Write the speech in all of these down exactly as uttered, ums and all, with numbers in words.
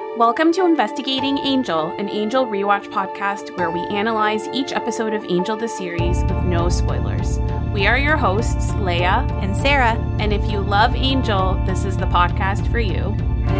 Welcome to Investigating Angel, an Angel rewatch podcast where we analyze each episode of Angel the series with no spoilers. We are your hosts, Leia and Sarah, and if you love Angel, this is the podcast for you.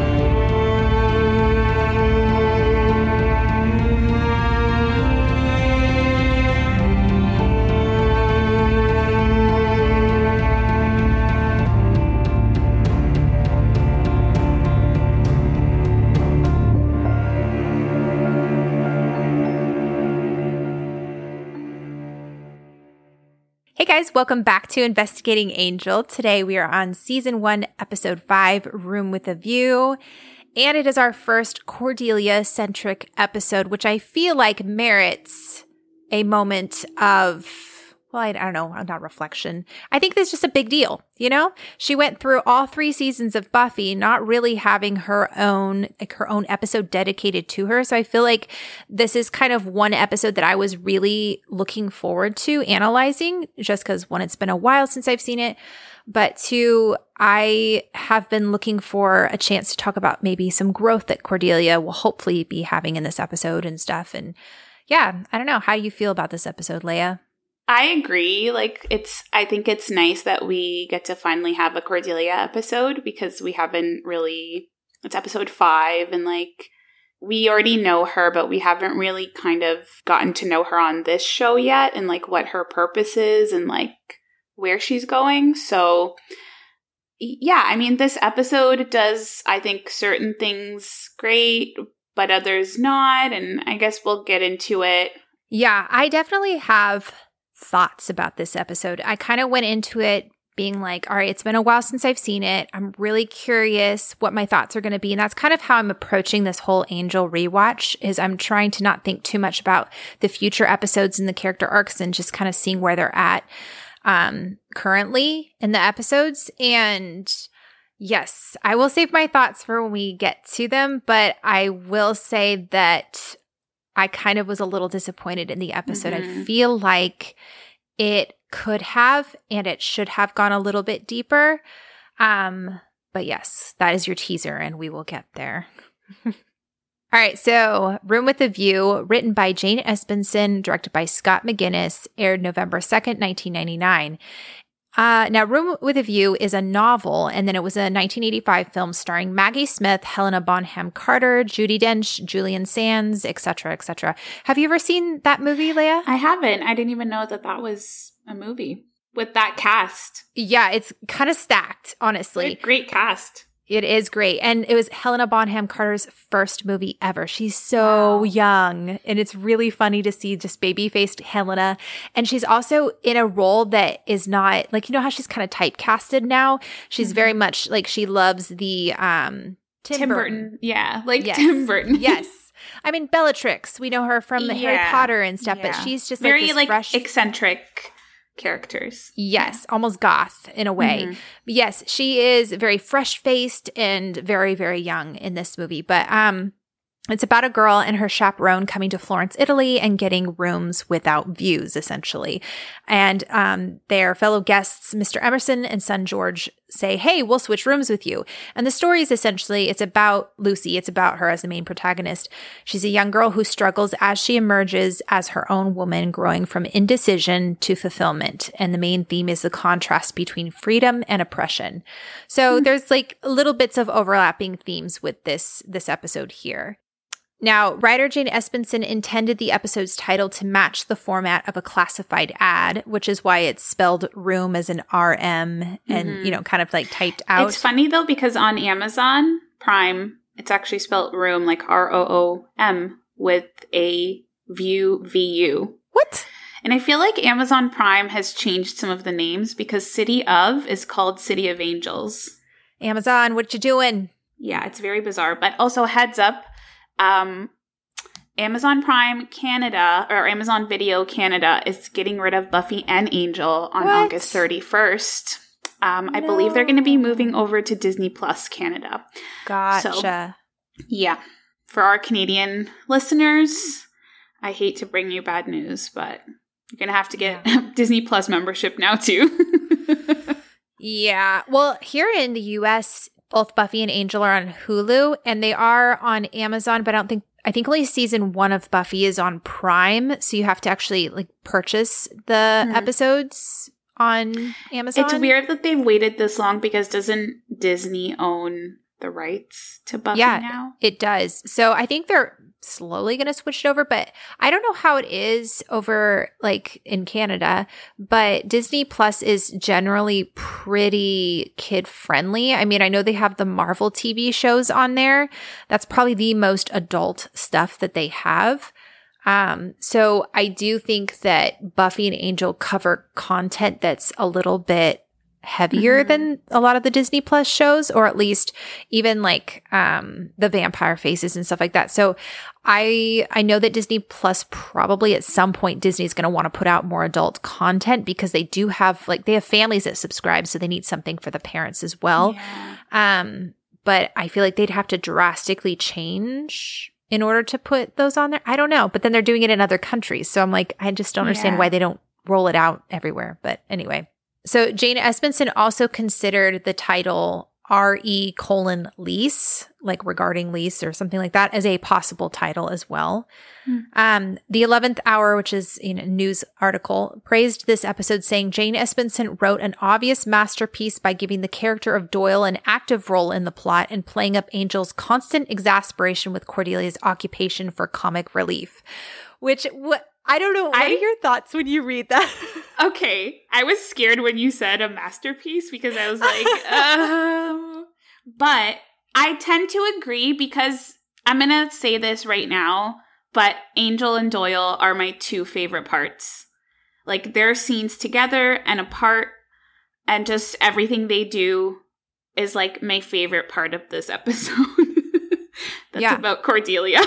Hey guys, welcome back to Investigating Angel. Today we are on season one, episode five, Room with a View. And it is our first Cordelia-centric episode, which I feel like merits a moment of, well, I, I don't know, not reflection. I think that's just a big deal, you know? She went through all three seasons of Buffy, not really having her own, like her own episode dedicated to her. So I feel like this is kind of one episode that I was really looking forward to analyzing, just because one, it's been a while since I've seen it, but two, I have been looking for a chance to talk about maybe some growth that Cordelia will hopefully be having in this episode and stuff. And yeah, I don't know. How do you feel about this episode, Leia? I agree. Like, it's, I think it's nice that we get to finally have a Cordelia episode because we haven't really, it's episode five and like, we already know her, but we haven't really kind of gotten to know her on this show yet and like what her purpose is and like where she's going. So yeah, I mean, this episode does, I think, certain things great, but others not. And I guess we'll get into it. Yeah, I definitely have thoughts about this episode. I kind of went into it being like, all right, it's been a while since I've seen it. I'm really curious what my thoughts are going to be. And that's kind of how I'm approaching this whole Angel rewatch, is I'm trying to not think too much about the future episodes and the character arcs and just kind of seeing where they're at um, currently in the episodes. And yes, I will save my thoughts for when we get to them, but I will say that I kind of was a little disappointed in the episode. Mm-hmm. I feel like it could have and it should have gone a little bit deeper. Um, but yes, that is your teaser and we will get there. All right, so Room with a View, written by Jane Espenson, directed by Scott McGinnis, aired November second, nineteen ninety-nine. Uh, now, Room with a View is a novel, and then it was a nineteen eighty-five film starring Maggie Smith, Helena Bonham Carter, Judi Dench, Julian Sands, et cetera, et cetera. Have you ever seen that movie, Leia? I haven't. I didn't even know that that was a movie with that cast. Yeah, it's kind of stacked, honestly. Great, great cast. It is great. And it was Helena Bonham Carter's first movie ever. She's so wow. young. And it's really funny to see just baby-faced Helena. And she's also in a role that is not, like, you know how she's kind of typecasted now? She's mm-hmm. very much like she loves the um, Tim, Tim Burton. Burton. Yeah, like yes. Tim Burton. Yes. I mean, Bellatrix. We know her from the yeah. Harry Potter and stuff, yeah. but she's just very, like this like, fresh, eccentric characters. Yes, yeah. almost goth in a way. Mm-hmm. Yes, she is very fresh-faced and very, very young in this movie. But um, it's about a girl and her chaperone coming to Florence, Italy, and getting rooms without views, essentially. And um, their fellow guests, Mister Emerson and son George, say, hey, we'll switch rooms with you. And the story is essentially, it's about Lucy. It's about her as the main protagonist. She's a young girl who struggles as she emerges as her own woman, growing from indecision to fulfillment. And the main theme is the contrast between freedom and oppression. So mm-hmm. there's like little bits of overlapping themes with this, this episode here. Now, writer Jane Espenson intended the episode's title to match the format of a classified ad, which is why it's spelled room as an R M and, mm-hmm. you know, kind of like typed out. It's funny, though, because on Amazon Prime, it's actually spelled room like R O O M with a view V U. What? And I feel like Amazon Prime has changed some of the names because City of is called City of Angels. Amazon, what you doing? Yeah, it's very bizarre. But also, heads up. Um, Amazon Prime Canada or Amazon Video Canada is getting rid of Buffy and Angel on what? August thirty-first. Um, no. I believe they're going to be moving over to Disney Plus Canada. Gotcha. So, yeah. For our Canadian listeners, I hate to bring you bad news, but you're going to have to get yeah. Disney Plus membership now too. Yeah. Well, here in the U S, Both Buffy and Angel are on Hulu, and they are on Amazon, but I don't think I think only season one of Buffy is on Prime, so you have to actually like purchase the mm. episodes on Amazon. It's weird that they've waited this long because doesn't Disney own the rights to Buffy yeah, now? It does. So I think they're slowly going to switch it over, but I don't know how it is over like in Canada, but Disney Plus is generally pretty kid friendly. I mean, I know they have the Marvel T V shows on there. That's probably the most adult stuff that they have. Um, so I do think that Buffy and Angel cover content that's a little bit heavier mm-hmm. than a lot of the Disney Plus shows, or at least even like um the vampire faces and stuff like that. So I I know that Disney Plus probably at some point Disney's going to want to put out more adult content because they do have like they have families that subscribe, so they need something for the parents as well. Yeah. Um but I feel like they'd have to drastically change in order to put those on there. I don't know, but then they're doing it in other countries. So I'm like I just don't understand yeah. why they don't roll it out everywhere. But anyway, so Jane Espenson also considered the title R E colon lease, like regarding lease or something like that, as a possible title as well. Mm. Um, the eleventh Hour, which is in a news article, praised this episode, saying Jane Espenson wrote an obvious masterpiece by giving the character of Doyle an active role in the plot and playing up Angel's constant exasperation with Cordelia's occupation for comic relief. Which, what? I don't know. What I, are your thoughts when you read that? Okay. I was scared when you said a masterpiece because I was like, um. But I tend to agree because I'm going to say this right now, but Angel and Doyle are my two favorite parts. Like their scenes together and apart and just everything they do is like my favorite part of this episode. That's yeah. about Cordelia.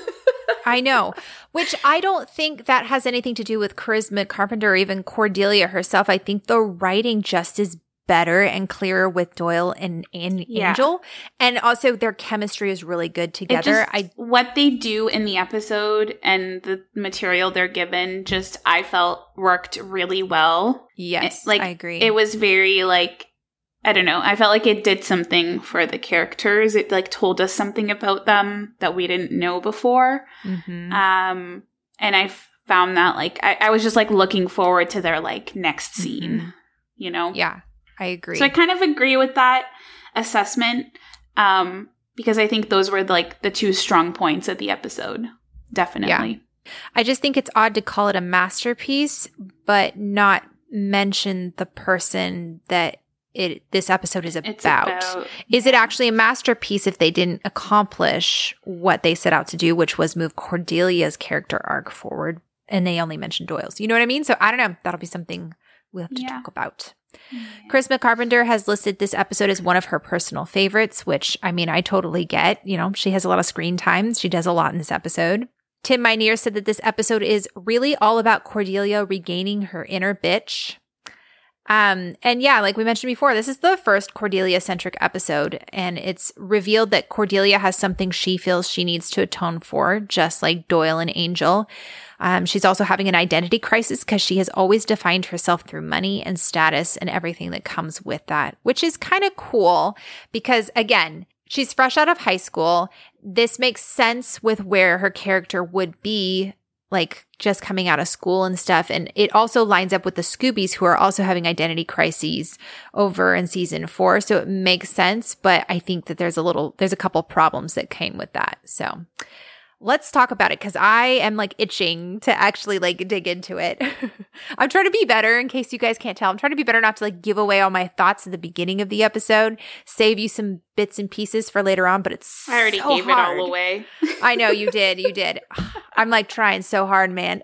I know, which I don't think that has anything to do with Charisma Carpenter or even Cordelia herself. I think the writing just is better and clearer with Doyle and, and yeah. Angel. And also their chemistry is really good together. Just, I What they do in the episode and the material they're given just, I felt, worked really well. Yes, it, like, I agree. It was very like, I don't know. I felt like it did something for the characters. It like told us something about them that we didn't know before. Mm-hmm. Um, and I found that like, I, I was just like looking forward to their like next scene, mm-hmm. you know? Yeah, I agree. So I kind of agree with that assessment. Um, because I think those were like the two strong points of the episode. Definitely. Yeah. I just think it's odd to call it a masterpiece, but not mention the person that It, this episode is about. about. Is it actually a masterpiece if they didn't accomplish what they set out to do, which was move Cordelia's character arc forward, and they only mentioned Doyle's? You know what I mean? So I don't know. That'll be something we'll have to yeah. talk about. Yeah. Charisma Carpenter has listed this episode as one of her personal favorites, which, I mean, I totally get. You know, she has a lot of screen time. She does a lot in this episode. Tim Minear said that this episode is really all about Cordelia regaining her inner bitch. Um, and yeah, like we mentioned before, this is the first Cordelia-centric episode, and it's revealed that Cordelia has something she feels she needs to atone for, just like Doyle and Angel. Um, she's also having an identity crisis because she has always defined herself through money and status and everything that comes with that, which is kind of cool because, again, she's fresh out of high school. This makes sense with where her character would be, like just coming out of school and stuff. And it also lines up with the Scoobies, who are also having identity crises over in season four. So it makes sense. But I think that there's a little, there's a couple problems that came with that. So let's talk about it because I am like itching to actually like dig into it. I'm trying to be better in case you guys can't tell. I'm trying to be better not to like give away all my thoughts at the beginning of the episode, save you some bits and pieces for later on, but it's I already so gave hard. it all away. I know you did. You did. I'm like trying so hard, man.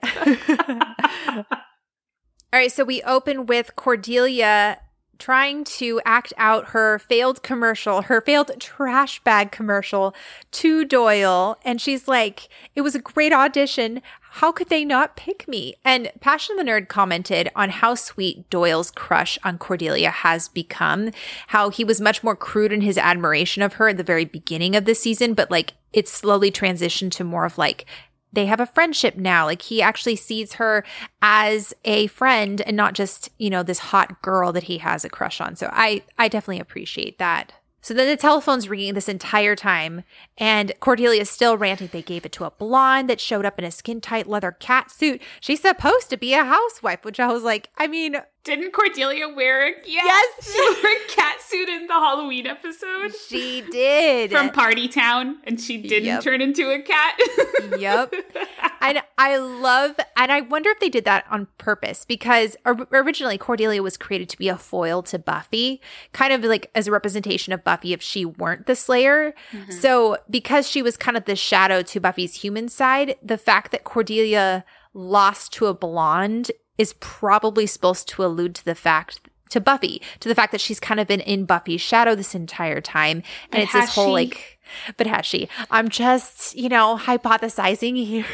All right. So we open with Cordelia trying to act out her failed commercial, her failed trash bag commercial to Doyle. And she's like, it was a great audition. How could they not pick me? And Passion the Nerd commented on how sweet Doyle's crush on Cordelia has become, how he was much more crude in his admiration of her at the very beginning of the season, but like it's slowly transitioned to more of like, they have a friendship now. Like he actually sees her as a friend and not just, you know, this hot girl that he has a crush on. So I, I definitely appreciate that So then the telephone's ringing this entire time, and Cordelia's still ranting. They gave it to a blonde that showed up in a skin-tight leather cat suit. She's supposed to be a housewife, which I was like, I mean... Didn't Cordelia wear a... Yeah, yes! She wore a cat suit in the Halloween episode. She did. From Party Town, and she didn't Yep. turn into a cat. Yep. And I love, and I wonder if they did that on purpose, because or- originally Cordelia was created to be a foil to Buffy, kind of like as a representation of Buffy if she weren't the Slayer. Mm-hmm. So because she was kind of the shadow to Buffy's human side, the fact that Cordelia lost to a blonde is probably supposed to allude to the fact to Buffy, to the fact that she's kind of been in Buffy's shadow this entire time. And but it's this whole she? like, but has she? I'm just, you know, hypothesizing here.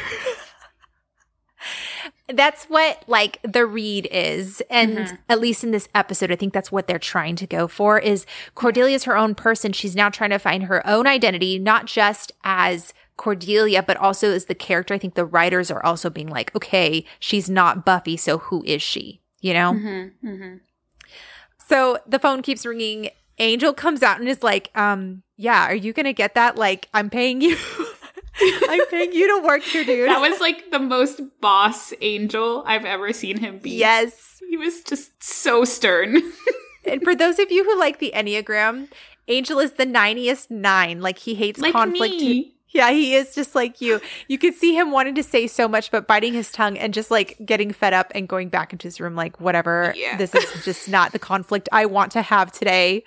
That's what like the read is. And mm-hmm. at least in this episode, I think that's what they're trying to go for is Cordelia's her own person. She's now trying to find her own identity, not just as Cordelia, but also as the character. I think the writers are also being like, okay, she's not Buffy, so who is she? You know? Mm-hmm, mm-hmm. So the phone keeps ringing. Angel comes out and is like, um, yeah, are you going to get that? Like, I'm paying you. I'm paying you to work here, dude. That was like the most boss Angel I've ever seen him be. Yes. He was just so stern. And for those of you who like the Enneagram, Angel is the niniest nine. Like, he hates like conflict. Me. Yeah, he is just like you. You could see him wanting to say so much, but biting his tongue and just like getting fed up and going back into his room like, whatever. Yeah. This is just not the conflict I want to have today.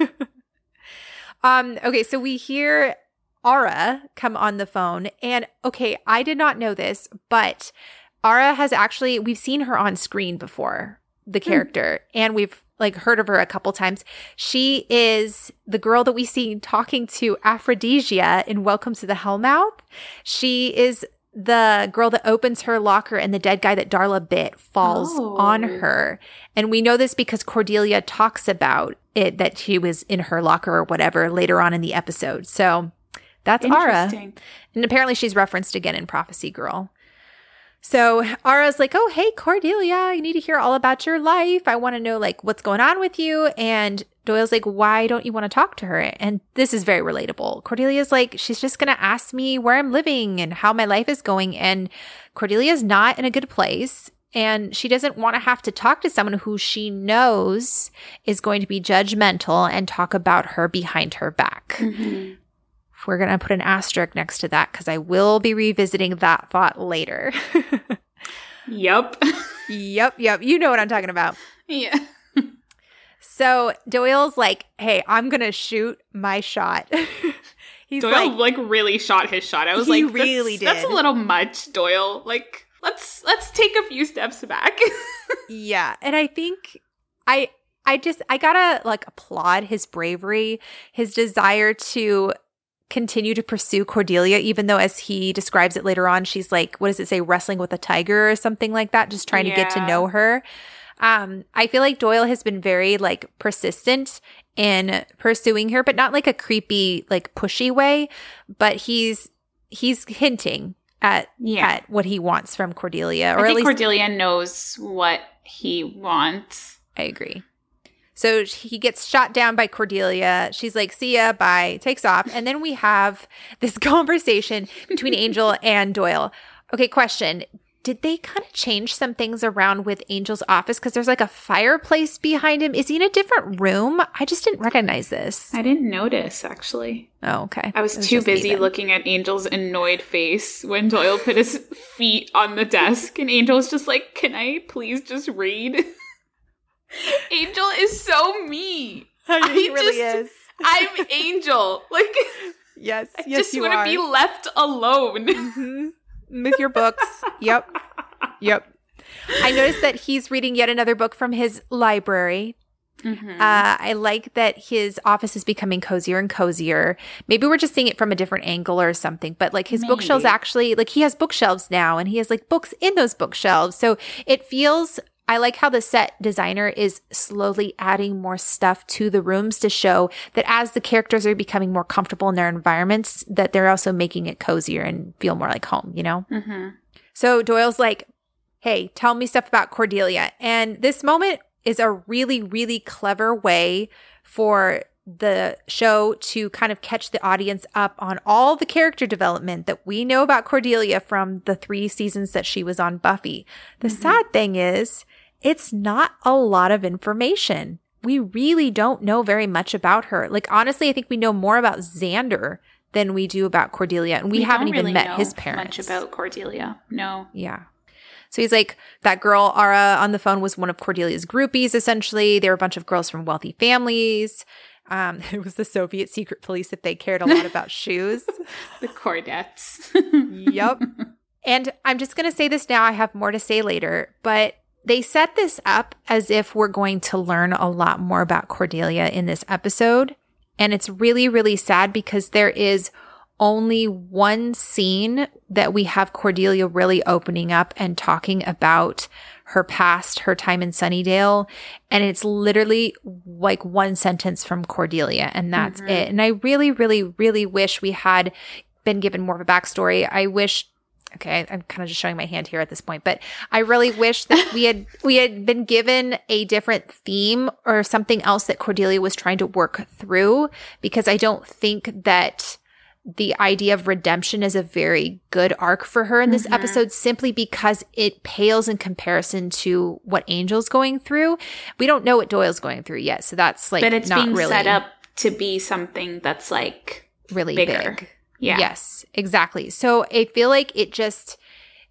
um. Okay, so we hear Aura come on the phone. And okay, I did not know this, but Aura has actually, we've seen her on screen before, the character, mm. and we've like heard of her a couple times. She is the girl that we see talking to Aphrodisia in Welcome to the Hellmouth. She is the girl that opens her locker and the dead guy that Darla bit falls oh. on her. And we know this because Cordelia talks about it, that she was in her locker or whatever later on in the episode. So that's Aura. And apparently she's referenced again in Prophecy Girl. So Aura's like, oh, hey, Cordelia, I need to hear all about your life. I want to know, like, what's going on with you. And Doyle's like, why don't you want to talk to her? And this is very relatable. Cordelia's like, she's just going to ask me where I'm living and how my life is going. And Cordelia's not in a good place. And she doesn't want to have to talk to someone who she knows is going to be judgmental and talk about her behind her back. Mm-hmm. We're going to put an asterisk next to that because I will be revisiting that thought later. Yep. Yep, yep. You know what I'm talking about. Yeah. So Doyle's like, hey, I'm going to shoot my shot. He's Doyle, like, like, really shot his shot. I was he like, really that's, did. That's a little much, Doyle. Like, let's let's take a few steps back. Yeah. And I think I I just, I got to like applaud his bravery, his desire to continue to pursue Cordelia, even though as he describes it later on, she's like, what does it say, wrestling with a tiger or something like that, just trying yeah. to get to know her. Um, I feel like Doyle has been very like persistent in pursuing her, but not like a creepy, like pushy way, but he's he's hinting at yeah. at what he wants from Cordelia. Or I think at least Cordelia knows what he wants. I agree. So he gets shot down by Cordelia. She's like, see ya, bye, takes off. And then we have this conversation between Angel and Doyle. Okay, question. Did they kind of change some things around with Angel's office? Because there's like a fireplace behind him. Is he in a different room? I just didn't recognize this. I didn't notice, actually. Oh, okay. I was, was too busy looking at Angel's annoyed face when Doyle put his feet on the desk. And Angel's just like, can I please just read? Angel is so me. I mean, he really just, is. I'm Angel. Like, yes, I yes, just you want to are. be left alone. Mm-hmm. With your books. Yep. Yep. I noticed that he's reading yet another book from his library. Mm-hmm. Uh, I like that his office is becoming cozier and cozier. Maybe we're just seeing it from a different angle or something, but like his Maybe. bookshelves actually, like he has bookshelves now and he has like books in those bookshelves. So it feels, I like how the set designer is slowly adding more stuff to the rooms to show that as the characters are becoming more comfortable in their environments, that they're also making it cozier and feel more like home, you know? Mm-hmm. So Doyle's like, hey, tell me stuff about Cordelia. And this moment is a really, really clever way for the show to kind of catch the audience up on all the character development that we know about Cordelia from the three seasons that she was on Buffy. The mm-hmm. sad thing is, it's not a lot of information. We really don't know very much about her. Like, honestly, I think we know more about Xander than we do about Cordelia. And we, we haven't even really met his parents. Much about Cordelia. No. Yeah. So he's like, that girl, Ara, on the phone was one of Cordelia's groupies, essentially. They were a bunch of girls from wealthy families. Um, it was the Soviet secret police if they cared a lot about shoes. The Cordettes. Yep. And I'm just going to say this now. I have more to say later. But they set this up as if we're going to learn a lot more about Cordelia in this episode. And it's really, really sad because there is only one scene that we have Cordelia really opening up and talking about her past, her time in Sunnydale. And it's literally like one sentence from Cordelia, and that's mm-hmm. it. And I really, really, really wish we had been given more of a backstory. I wish, okay, I'm kind of just showing my hand here at this point, but I really wish that we had, we had been given a different theme or something else that Cordelia was trying to work through, because I don't think that the idea of redemption is a very good arc for her in this mm-hmm. episode, simply because it pales in comparison to what Angel's going through. We don't know what Doyle's going through yet, so that's like, but it's not being really set up to be something that's like really bigger. Big. Yeah. Yes, exactly. So I feel like it just,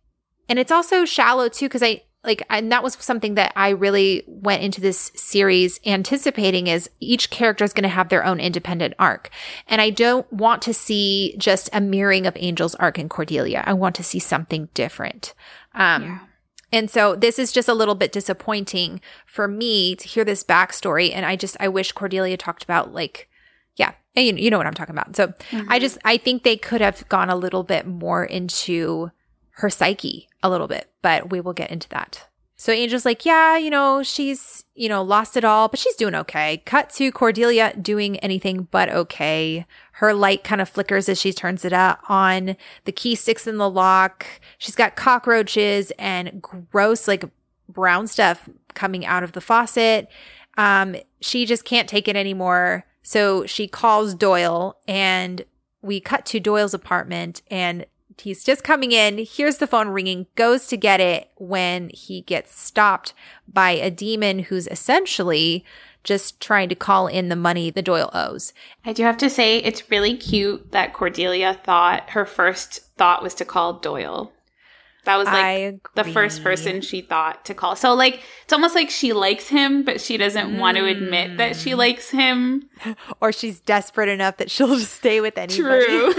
and it's also shallow too, because I like, and that was something that I really went into this series anticipating, is each character is going to have their own independent arc. And I don't want to see just a mirroring of Angel's arc and Cordelia. I want to see something different. Um, yeah. And so this is just a little bit disappointing for me to hear this backstory. And I just, I wish Cordelia talked about like, yeah, you, you know what I'm talking about. So mm-hmm. I just, I think they could have gone a little bit more into her psyche a little bit, but we will get into that. So Angel's like, yeah, you know, she's, you know, lost it all, but she's doing okay. Cut to Cordelia doing anything but okay. Her light kind of flickers as she turns it on. The key sticks in the lock. She's got cockroaches and gross, like brown stuff coming out of the faucet. Um, she just can't take it anymore. So she calls Doyle, and we cut to Doyle's apartment, and he's just coming in, hears the phone ringing, goes to get it when he gets stopped by a demon who's essentially just trying to call in the money that Doyle owes. I do have to say, it's really cute that Cordelia thought her first thought was to call Doyle. That was like the first person she thought to call. So like, it's almost like she likes him, but she doesn't mm. want to admit that she likes him. Or she's desperate enough that she'll just stay with anybody. True.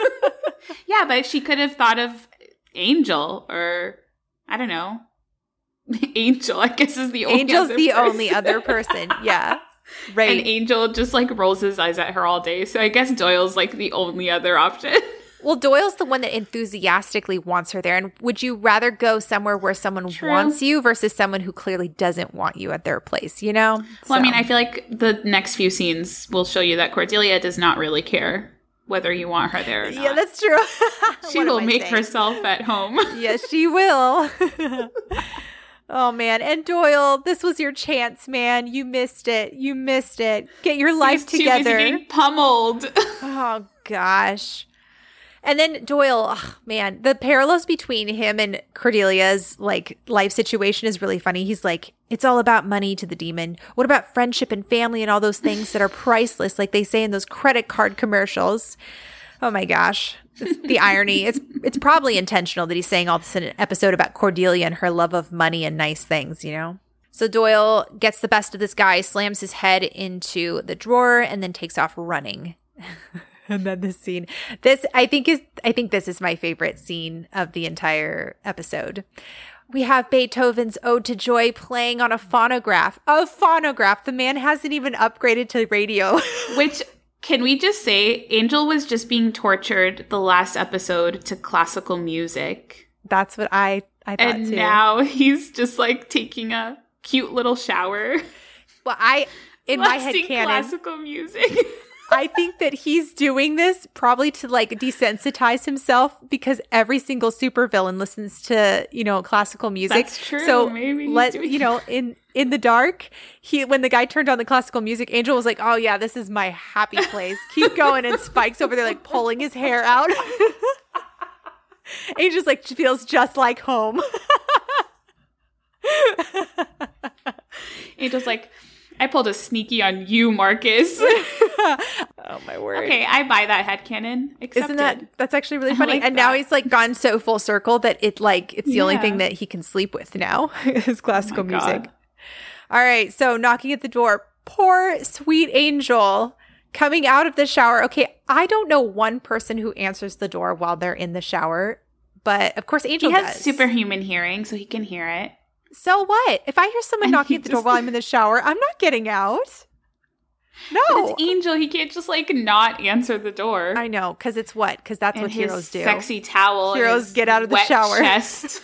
Yeah, but she could have thought of Angel, or I don't know. Angel, I guess, is the only Angel's other the person. only other person. Yeah. Right. And Angel just like rolls his eyes at her all day. So I guess Doyle's like the only other option. Well, Doyle's the one that enthusiastically wants her there. And would you rather go somewhere where someone True. wants you versus someone who clearly doesn't want you at their place, you know? Well, so. I mean, I feel like the next few scenes will show you that Cordelia does not really care whether you want her there or not. Yeah, that's true. She will make saying? herself at home. Yes, she will. Oh, man. And Doyle, this was your chance, man. You missed it. You missed it. Get your life together. Too busy getting pummeled. Oh, gosh. And then Doyle, oh, man, the parallels between him and Cordelia's like life situation is really funny. He's like, it's all about money to the demon. What about friendship and family and all those things that are priceless, like they say in those credit card commercials? Oh my gosh. It's the irony. It's it's probably intentional that he's saying all this in an episode about Cordelia and her love of money and nice things, you know? So Doyle gets the best of this guy, slams his head into the drawer, and then takes off running. And then this scene, this I think is I think this is my favorite scene of the entire episode. We have Beethoven's Ode to Joy playing on a phonograph. A phonograph. The man hasn't even upgraded to radio. Which, can we just say, Angel was just being tortured the last episode to classical music. That's what I, I thought and too. And now he's just like taking a cute little shower. Well, I, in my head canon. classical music. I think that he's doing this probably to like desensitize himself because every single supervillain listens to, you know, classical music. That's true. So maybe he's let doing you know, in in the dark, he when the guy turned on the classical music, Angel was like, "Oh yeah, this is my happy place. Keep going." And Spike's over there like pulling his hair out. Angel's like feels just like home. Angel's like, I pulled a sneaky on you, Marcus. Oh my word. Okay, I buy that headcanon. Accepted. Isn't that that's actually really I funny? like and that. now he's like gone so full circle that it like it's the only Yeah. thing that he can sleep with now is classical Oh my music. God. All right, so knocking at the door. Poor sweet Angel coming out of the shower. Okay, I don't know one person who answers the door while they're in the shower, but of course Angel He has does. superhuman hearing, so he can hear it. So what? If I hear someone And knocking he at the door just- while I'm in the shower, I'm not getting out. No. But it's Angel. He can't just like not answer the door. I know, because it's what? Because that's and what his heroes do. Sexy towel. and Heroes his get out of the wet shower. Chest.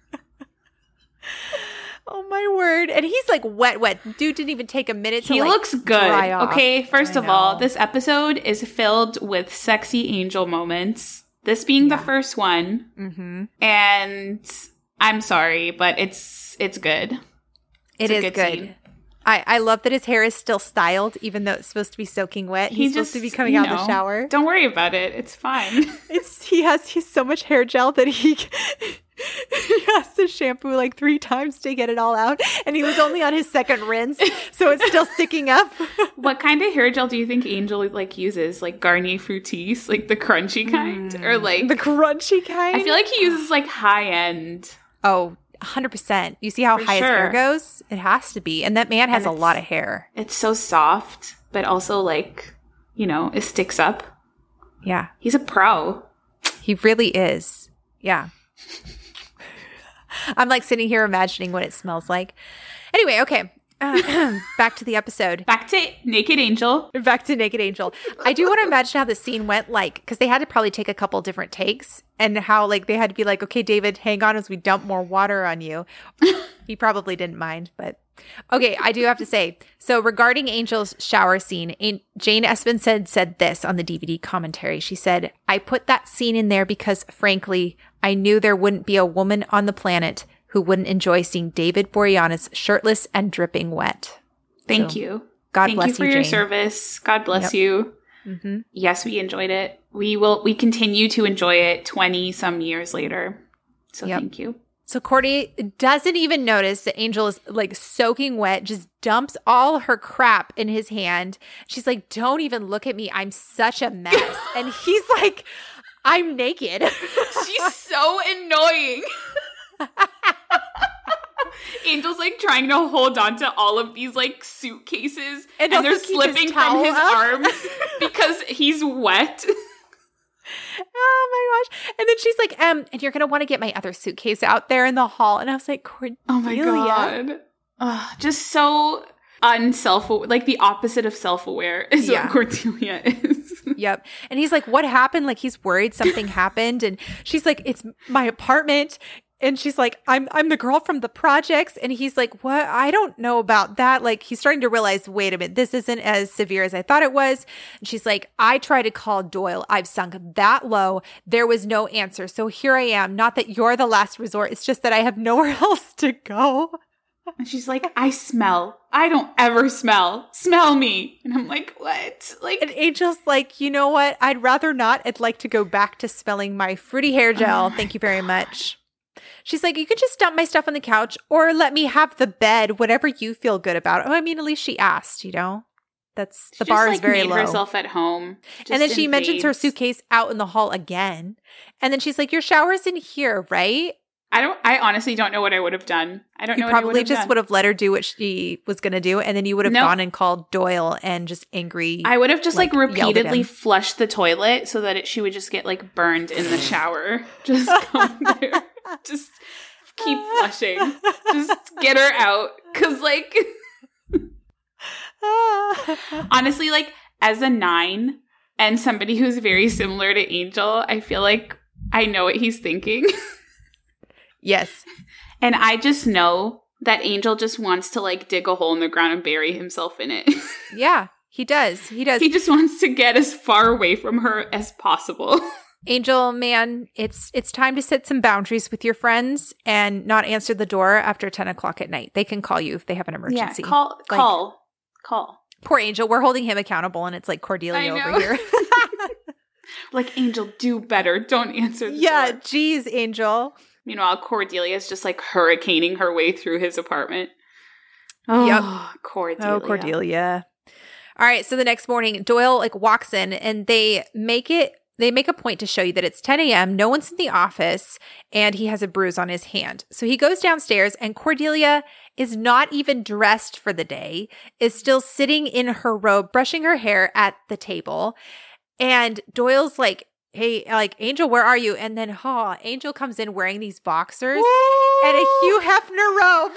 Oh my word. And he's like wet, wet. Dude didn't even take a minute to He like looks good. dry off. Okay, first I of all, know. this episode is filled with sexy Angel moments. This being Yeah. the first one, Mm-hmm. and I'm sorry, but it's it's good. It It's a is good good. scene. I, I love that his hair is still styled, even though it's supposed to be soaking wet. He He's supposed to just, be coming you out of the know, shower. Don't worry about it. It's fine. It's he has he's so much hair gel that he he has to shampoo like three times to get it all out, and he was only on his second rinse, so it's still sticking up. What kind of hair gel do you think Angel like uses? Like Garnier Fructis, like the crunchy kind, or like Mm. The crunchy kind. I feel like he uses like high end. oh, one hundred percent. You see how For high his hair sure. goes? It has to be, and that man has And a it's- lot of hair. It's so soft, but also like, you know, it sticks up. Yeah, He's a pro. he really is. Yeah. I'm like sitting here imagining what it smells like. Anyway, okay. Uh, back to the episode. Back to Naked Angel. Back to Naked Angel. I do want to imagine how the scene went, like, because they had to probably take a couple different takes, and how like they had to be like, okay, David, hang on as we dump more water on you. He probably didn't mind, but okay, I do have to say. So regarding Angel's shower scene, An- Jane Espenson said this on the D V D commentary. She said, "I put that scene in there because, frankly, I knew there wouldn't be a woman on the planet who wouldn't enjoy seeing David Boreanaz shirtless and dripping wet." Thank So, you. God Thank bless you for you, your Jane. service. God bless Yep. you. Mm-hmm. Yes, we enjoyed it. We will. We continue to enjoy it twenty some years later. So Yep. thank you. So Courtney doesn't even notice that Angel is like soaking wet, just dumps all her crap in his hand. She's like, "Don't even look at me. I'm such a mess." And he's like, "I'm naked." She's so annoying. Angel's like trying to hold on to all of these like suitcases, And and, they're also keep his slipping towel from his up. arms because he's wet. Oh my gosh. And then she's like, um, and you're going to want to get my other suitcase out there in the hall. And I was like, Cordelia. Oh my god. Ugh, just so unself like the opposite of self-aware is Yeah. what Cordelia is. Yep. And he's like, what happened? Like he's worried something happened. And she's like, it's my apartment. And she's like, I'm I'm the girl from the projects. And he's like, what? I don't know about that. Like he's starting to realize, wait a minute, this isn't as severe as I thought it was. And she's like, I tried to call Doyle. I've sunk that low. There was no answer. So here I am. Not that you're the last resort. It's just that I have nowhere else to go. And she's like, I smell. I don't ever smell. Smell me. And I'm like, what? Like, And Angel's like, you know what? I'd rather not. I'd like to go back to smelling my fruity hair gel. Oh my Thank you very much. She's like, you can just dump my stuff on the couch or let me have the bed, whatever you feel good about. Oh, I mean, at least she asked, you know? That's she the just, bar like, is very made low. herself at home. And then Just she mentions her invades. suitcase out in the hall again. And then she's like, your shower's in here, right? I don't. I honestly don't know what I would have done. I don't You know. what I probably would just have would done. have let her do what she was going to do. And then you would have Nope. gone and called Doyle and just angry. I would have just like, like, yelled at repeatedly him. flushed the toilet so that it, she would just get like burned in the shower. Just go there. Just keep flushing. Just get her out. Cause like honestly, like as a nine and somebody who's very similar to Angel, I feel like I know what he's thinking. Yes. And I just know that Angel just wants to like dig a hole in the ground and bury himself in it. Yeah. He does. He does. He just wants to get as far away from her as possible. Angel, man, it's it's time to set some boundaries with your friends and not answer the door after ten o'clock at night. They can call you if they have an emergency. Yeah, call, like, call, call. Poor Angel. We're holding him accountable, and it's like Cordelia over here. Like, Angel, do better. Don't answer the yeah, door. geez, Angel. Meanwhile, Cordelia's just like hurricaning her way through his apartment. Oh, yep. Cordelia. Oh, Cordelia. All right, so the next morning, Doyle like walks in, and they make it. They make a point to show you that it's ten a.m., no one's in the office, and he has a bruise on his hand. So he goes downstairs, and Cordelia is not even dressed for the day, is still sitting in her robe, brushing her hair at the table. And Doyle's like, hey, like, Angel, where are you? And then, oh, Angel comes in wearing these boxers Woo! And a Hugh Hefner robe.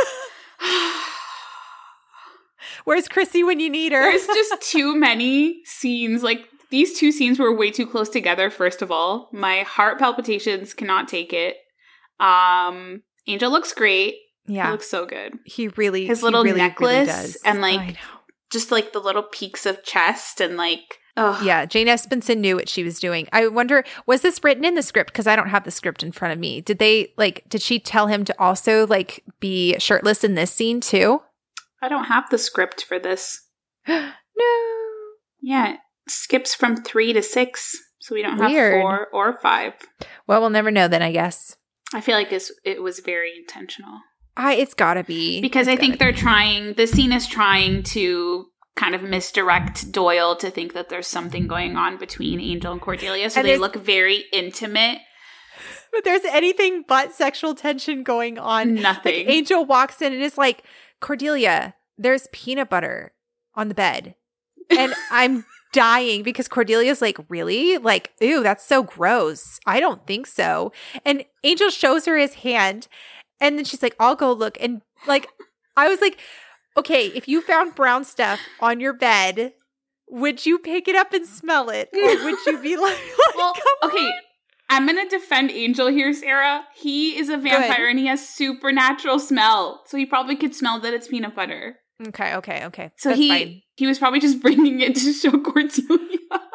Where's Chrissy when you need her? There's just too many scenes. Like, these two scenes were way too close together, first of all. My heart palpitations cannot take it. Um, Angel looks great. Yeah. He looks so good. He really His little really, necklace really does. and, like, just, like, the little peaks of chest and, like, oh. Yeah, Jane Espenson knew what she was doing. I wonder, was this written in the script? Because I don't have the script in front of me. Did they, like, did she tell him to also, like, be shirtless in this scene, too? I don't have the script for this. No. Yeah, it skips from three to six, so we don't have Weird. four or five. Well, we'll never know then, I guess. I feel like it's, it was very intentional. I, it's gotta be. Because it's I think be. they're trying, the scene is trying to kind of misdirect Doyle to think that there's something going on between Angel and Cordelia, so and they look very intimate. But there's anything but sexual tension going on. Nothing. Like, Angel walks in and is like, Cordelia, there's peanut butter on the bed. And I'm dying because Cordelia's like, really? Like, ew, that's so gross. I don't think so. And Angel shows her his hand. And then she's like, I'll go look. And like, I was like, okay, if you found brown stuff on your bed, would you pick it up and smell it? Or would you be like, like well, come okay. on? I'm going to defend Angel here, Sarah. He is a vampire Good. and he has supernatural smell. So he probably could smell that it's peanut butter. Okay, okay, okay. So That's he fine. he was probably just bringing it to show Cordelia.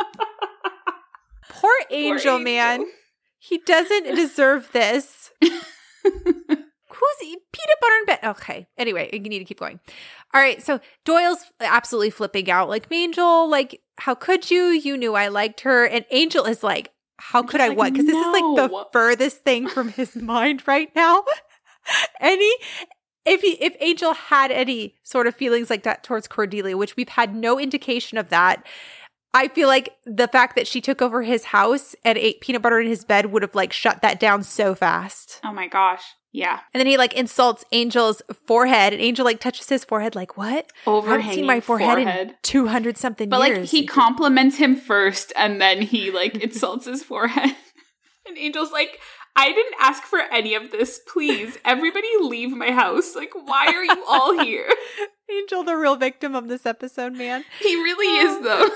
Poor Angel, Angel. man. He doesn't deserve this. Who's eating peanut butter in bed? Okay. Anyway, you need to keep going. All right. So Doyle's absolutely flipping out. Like, Angel, like, how could you? You knew I liked her. And Angel is like, how could I like, what? Because this is like the no. furthest thing from his mind right now. Any, if he, if Angel had any sort of feelings like that towards Cordelia, which we've had no indication of that, I feel like the fact that she took over his house and ate peanut butter in his bed would have like shut that down so fast. Oh my gosh. Yeah. And then he like insults Angel's forehead, and Angel like touches his forehead like, what? Overhanging I haven't seen my forehead, forehead. in two hundred something But years. like he compliments him first and then he like insults his forehead. And Angel's like, I didn't ask for any of this. Please, everybody leave my house. Like, why are you all here? Angel, the real victim of this episode, man. He really is, though.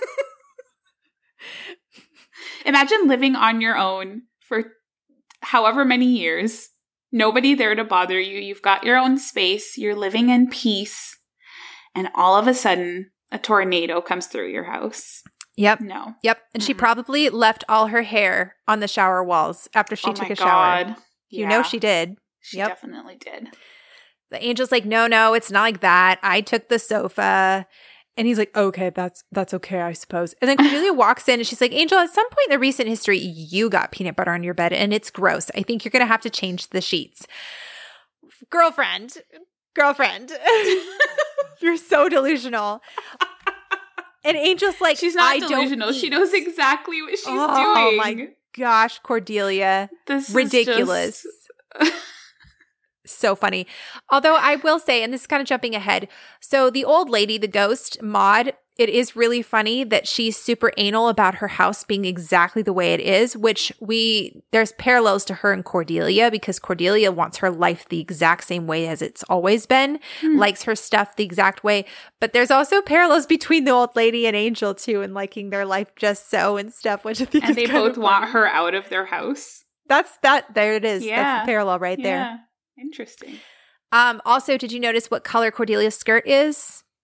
Imagine living on your own for however many years. Nobody there to bother you. You've got your own space. You're living in peace. And all of a sudden, a tornado comes through your house. Yep. No. Yep. And mm-hmm. she probably left all her hair on the shower walls after she oh took my a shower. God. You yeah. know she did. She yep. definitely did. The Angel's like, no, no, it's not like that. I took the sofa. And he's like, okay, that's that's okay, I suppose. And then Cordelia walks in and she's like, Angel, at some point in the recent history, you got peanut butter on your bed and it's gross. I think you're going to have to change the sheets. Girlfriend, girlfriend, you're so delusional. And Angel's like, she's not I delusional. Don't she knows exactly what she's oh, doing. Oh my gosh, Cordelia. This ridiculous. Is just... So funny. Although I will say, and this is kind of jumping ahead, so the old lady, the ghost, Maud, it is really funny that she's super anal about her house being exactly the way it is, which we, there's parallels to her and Cordelia because Cordelia wants her life the exact same way as it's always been, hmm. likes her stuff the exact way. But there's also parallels between the old lady and Angel too, and liking their life just so and stuff, which I think and is they kind both of want funny. her out of their house. That's that. There it is. Yeah. That's the parallel right yeah. there. Interesting. Um, also, did you notice what color Cordelia's skirt is?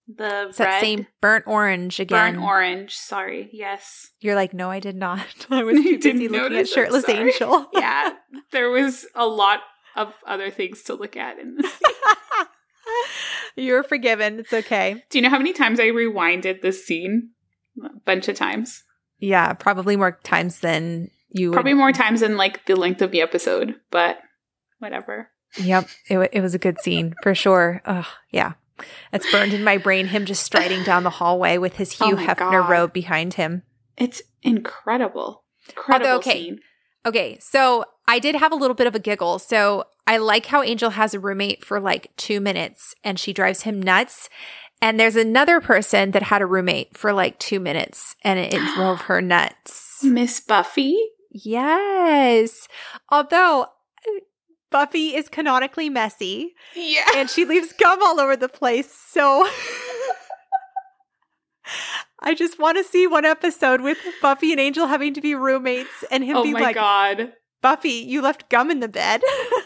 The It's red, that same burnt orange again. burnt orange. Sorry. Yes. You're like, no, I did not. I was too You didn't busy looking at notice? I'm Shirtless sorry. Angel. Yeah. There was a lot of other things to look at in this. You're forgiven. It's okay. Do you know how many times I rewinded this scene? A bunch of times. Yeah, probably more times than you would. Probably more times than like the length of the episode, but whatever. Yep. It, w- it was a good scene for sure. Oh, yeah. It's burned in my brain, him just striding down the hallway with his Hugh Oh my Hefner God. robe behind him. It's incredible. Incredible Although, okay. scene. Okay, so I did have a little bit of a giggle. So I like how Angel has a roommate for like two minutes and she drives him nuts. And there's another person that had a roommate for like two minutes and it, it drove her nuts. Miss Buffy? Yes. Although Buffy is canonically messy Yeah. and she leaves gum all over the place. So I just want to see one episode with Buffy and Angel having to be roommates and him Oh being my like, God. Buffy, you left gum in the bed.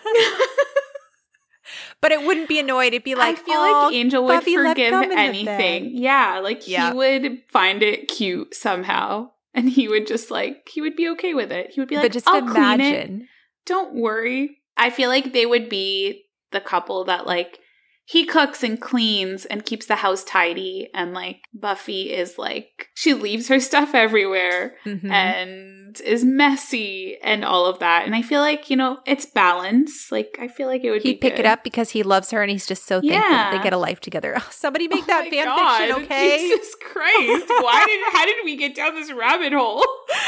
But it wouldn't be annoyed. It'd be like, I feel "Oh, like Angel would Buffy left forgive gum in the anything. bed." Yeah, like Yeah. he would find it cute somehow. And he would just like, he would be okay with it. He would be like, But just I'll clean it. imagine. Don't worry. I feel like they would be the couple that like, he cooks and cleans and keeps the house tidy. And like Buffy is like, she leaves her stuff everywhere Mhm. and is messy and all of that. And I feel like, you know, it's balance. Like, I feel like it would He'd be pick good. it up because he loves her and he's just so thankful that Yeah. they get a life together. Oh, somebody make Oh that my fan God. fiction, okay? Jesus Christ. Why did, how did we get down this rabbit hole?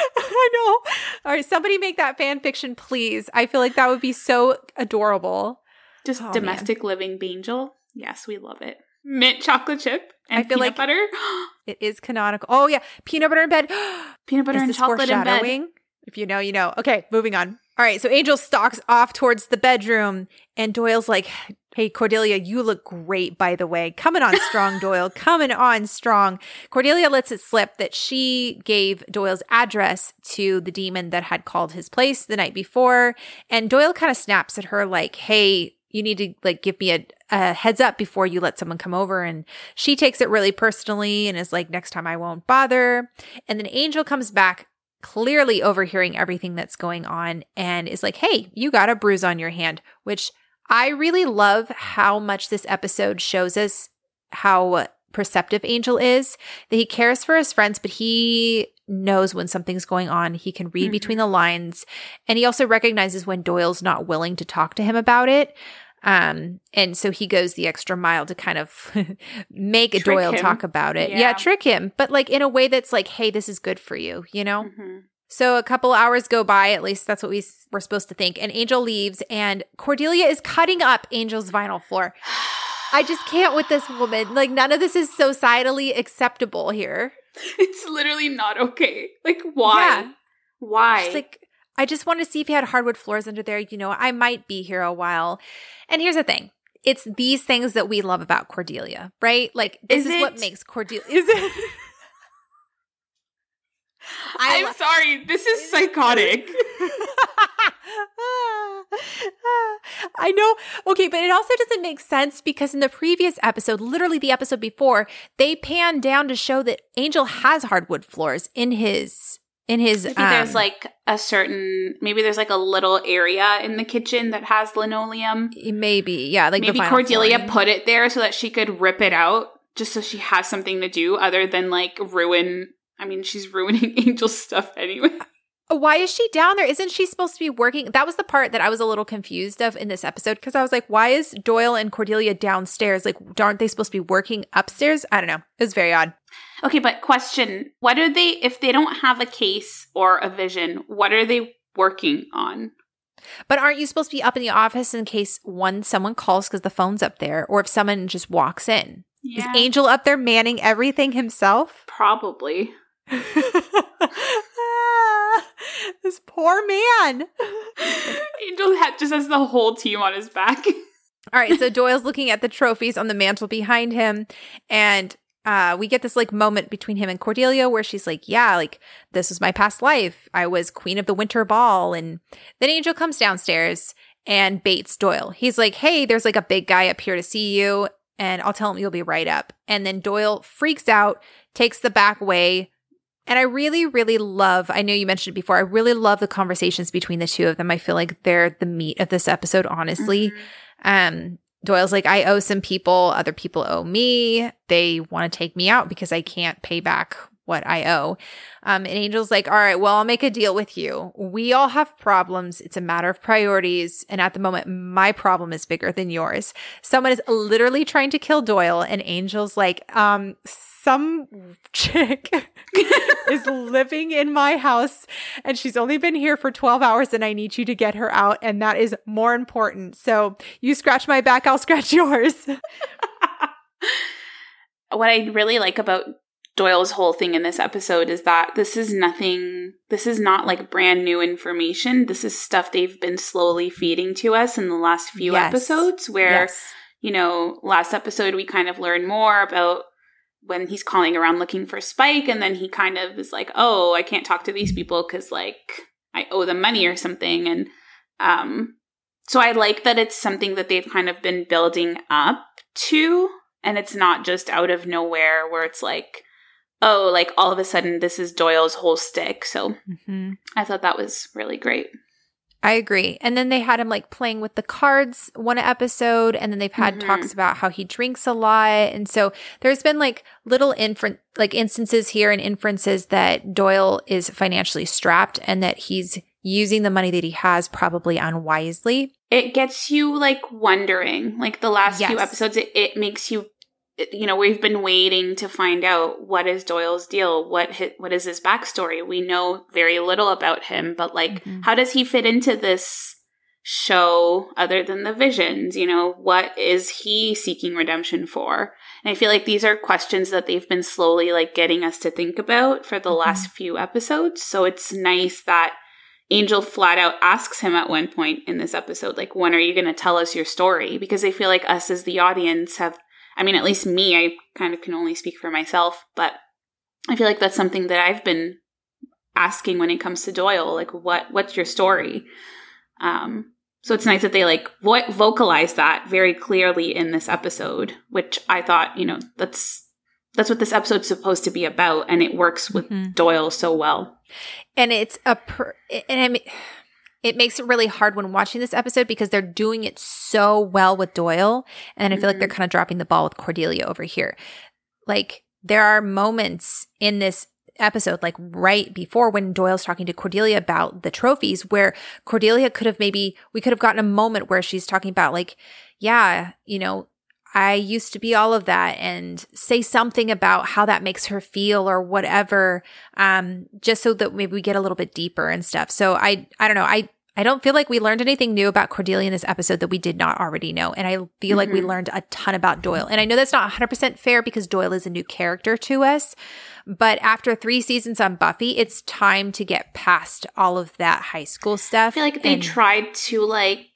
I know. All right, somebody make that fan fiction, please. I feel like that would be so adorable. Just Oh, domestic living Bangel. Yes, we love it. Mint chocolate chip and I feel peanut like- butter. It is canonical. Oh, yeah. Peanut butter in bed. Peanut butter Is and this chocolate in bed. foreshadowing? If you know, you know. Okay, moving on. All right, so Angel stalks off towards the bedroom, and Doyle's like, hey, Cordelia, you look great, by the way. Coming on strong, Doyle. Coming on strong. Cordelia lets it slip that she gave Doyle's address to the demon that had called his place the night before, and Doyle kind of snaps at her like, hey, you need to like give me a, a heads up before you let someone come over. And she takes it really personally and is like, next time I won't bother. And then Angel comes back, clearly overhearing everything that's going on, and is like, hey, you got a bruise on your hand, which I really love how much this episode shows us how perceptive Angel is, that he cares for his friends, but he knows when something's going on. He can read Mhm. between the lines. And he also recognizes when Doyle's not willing to talk to him about it. Um, and so he goes the extra mile to kind of make Trick Doyle him. talk about it. Yeah. Yeah. trick him, but like in a way that's like, hey, this is good for you, you know? Mhm. So a couple hours go by, at least that's what we s- were supposed to think. And Angel leaves, and Cordelia is cutting up Angel's vinyl floor. I just can't with this woman. Like, none of this is societally acceptable here. It's literally not okay. Like, why? Yeah. Why? She's like, I just want to see if you had hardwood floors under there. You know, I might be here a while. And here's the thing. It's these things that we love about Cordelia, right? Like, this Is is, what it? makes Cordelia. Is it? I I'm lo- sorry. This is psychotic. I know. Okay, but it also doesn't make sense because in the previous episode, literally the episode before, they pan down to show that Angel has hardwood floors in his in his Maybe um, there's like a certain, maybe there's like a little area in the kitchen that has linoleum. maybe, yeah, like the Maybe vinyl Cordelia flooring. put it there so that she could rip it out just so she has something to do other than like ruin. I mean, she's ruining Angel's stuff anyway. Why is she down there? Isn't she supposed to be working? That was the part that I was a little confused of in this episode because I was like, why is Doyle and Cordelia downstairs? Like, aren't they supposed to be working upstairs? I don't know. It was very odd. Okay, but question, what are they, if they don't have a case or a vision, what are they working on? But aren't you supposed to be up in the office in case one, someone calls because the phone's up there, or if someone just walks in? Yeah, Is Angel up there manning everything himself? probably. This poor man. Angel had, just has the whole team on his back. All right, so Doyle's looking at the trophies on the mantle behind him, and uh, we get this like moment between him and Cordelia where she's like, yeah, like this was my past life. I was queen of the winter ball. And then Angel comes downstairs and baits Doyle. He's like, hey, there's like a big guy up here to see you. and I'll tell him you'll be right up. And then Doyle freaks out, takes the back way. And I really, really love, I know you mentioned it before, I really love the conversations between the two of them. I feel like they're the meat of this episode, honestly. Mm-hmm. Um, Doyle's like, I owe some people, other people owe me. They want to take me out because I can't pay back what I owe. Um, and Angel's like, all right, well, I'll make a deal with you. We all have problems. It's a matter of priorities. And at the moment, my problem is bigger than yours. Someone is literally trying to kill Doyle. And Angel's like, um, some chick is living in my house and she's only been here for twelve hours and I need you to get her out. And that is more important. So you scratch my back, I'll scratch yours. What I really like about Doyle's whole thing in this episode is that this is nothing, this is not like brand new information. This is stuff they've been slowly feeding to us in the last few yes. episodes where, yes. you know, last episode we kind of learned more about when he's calling around looking for Spike, and then he kind of is like, oh, I can't talk to these people because like I owe them money or something. And um, so I like that it's something that they've kind of been building up to, and it's not just out of nowhere where it's like, oh, like all of a sudden this is Doyle's whole stick. So mm-hmm. I thought that was really great. I agree. And then they had him like playing with the cards one episode, and then they've had mm-hmm. talks about how he drinks a lot. And so there's been like little infer- like instances here and inferences that Doyle is financially strapped and that he's using the money that he has probably unwisely. It gets you like wondering, like the last yes. few episodes, it, it makes you, you know, we've been waiting to find out what is Doyle's deal, what his, what is his backstory. We know very little about him, but like, mm-hmm. how does he fit into this show other than the visions? You know, what is he seeking redemption for? And I feel like these are questions that they've been slowly like getting us to think about for the mm-hmm. last few episodes. So it's nice that Angel flat out asks him at one point in this episode, like, when are you going to tell us your story? Because I feel like us as the audience have, I mean, at least me, I kind of can only speak for myself, but I feel like that's something that I've been asking when it comes to Doyle, like, what, what's your story? Um, so it's nice that they like vo- vocalize that very clearly in this episode, which I thought, you know, that's, that's what this episode's supposed to be about. And it works with mm-hmm. Doyle so well. And it's a, per- and I mean, it makes it really hard when watching this episode because they're doing it so well with Doyle. And I feel mm-hmm. like they're kind of dropping the ball with Cordelia over here. Like, there are moments in this episode, like right before when Doyle's talking to Cordelia about the trophies, where Cordelia could have maybe, we could have gotten a moment where she's talking about like, yeah, you know, I used to be all of that, and say something about how that makes her feel or whatever, um, just so that maybe we get a little bit deeper and stuff. So I, I don't know. I, I don't feel like we learned anything new about Cordelia in this episode that we did not already know. And I feel mm-hmm. like we learned a ton about Doyle. And I know that's not one hundred percent fair because Doyle is a new character to us. But after three seasons on Buffy, it's time to get past all of that high school stuff. I feel like they and- tried to like...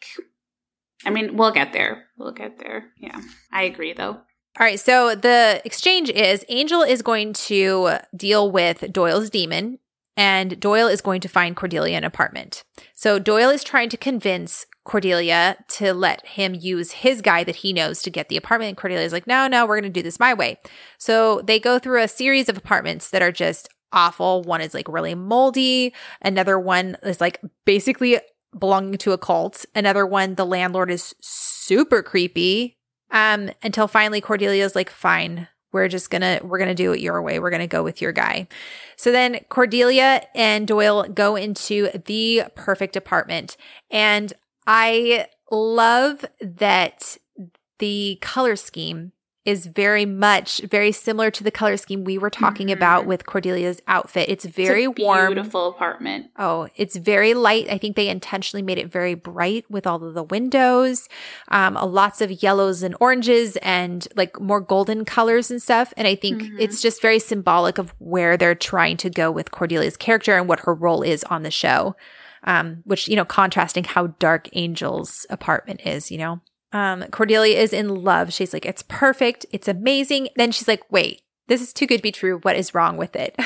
I mean, we'll get there. We'll get there. Yeah. I agree, though. All right. So the exchange is Angel is going to deal with Doyle's demon, and Doyle is going to find Cordelia an apartment. So Doyle is trying to convince Cordelia to let him use his guy that he knows to get the apartment. And Cordelia's like, no, no, we're going to do this my way. So they go through a series of apartments that are just awful. One is like really moldy. Another one is like basically belonging to a cult. Another one, the landlord is super creepy. Um, until finally Cordelia's like, fine, we're just gonna, we're gonna do it your way. We're gonna go with your guy. So then Cordelia and Doyle go into the perfect apartment. And I love that the color scheme is very much very similar to the color scheme we were talking mm-hmm. about with Cordelia's outfit. It's very it's a warm. Beautiful apartment. Oh, it's very light. I think they intentionally made it very bright with all of the windows, um, lots of yellows and oranges and like more golden colors and stuff. And I think mm-hmm. it's just very symbolic of where they're trying to go with Cordelia's character and what her role is on the show. Um, which, you know, contrasting how dark Angel's apartment is, you know. Um, Cordelia is in love. She's like, it's perfect. It's amazing. Then she's like, wait, this is too good to be true. What is wrong with it?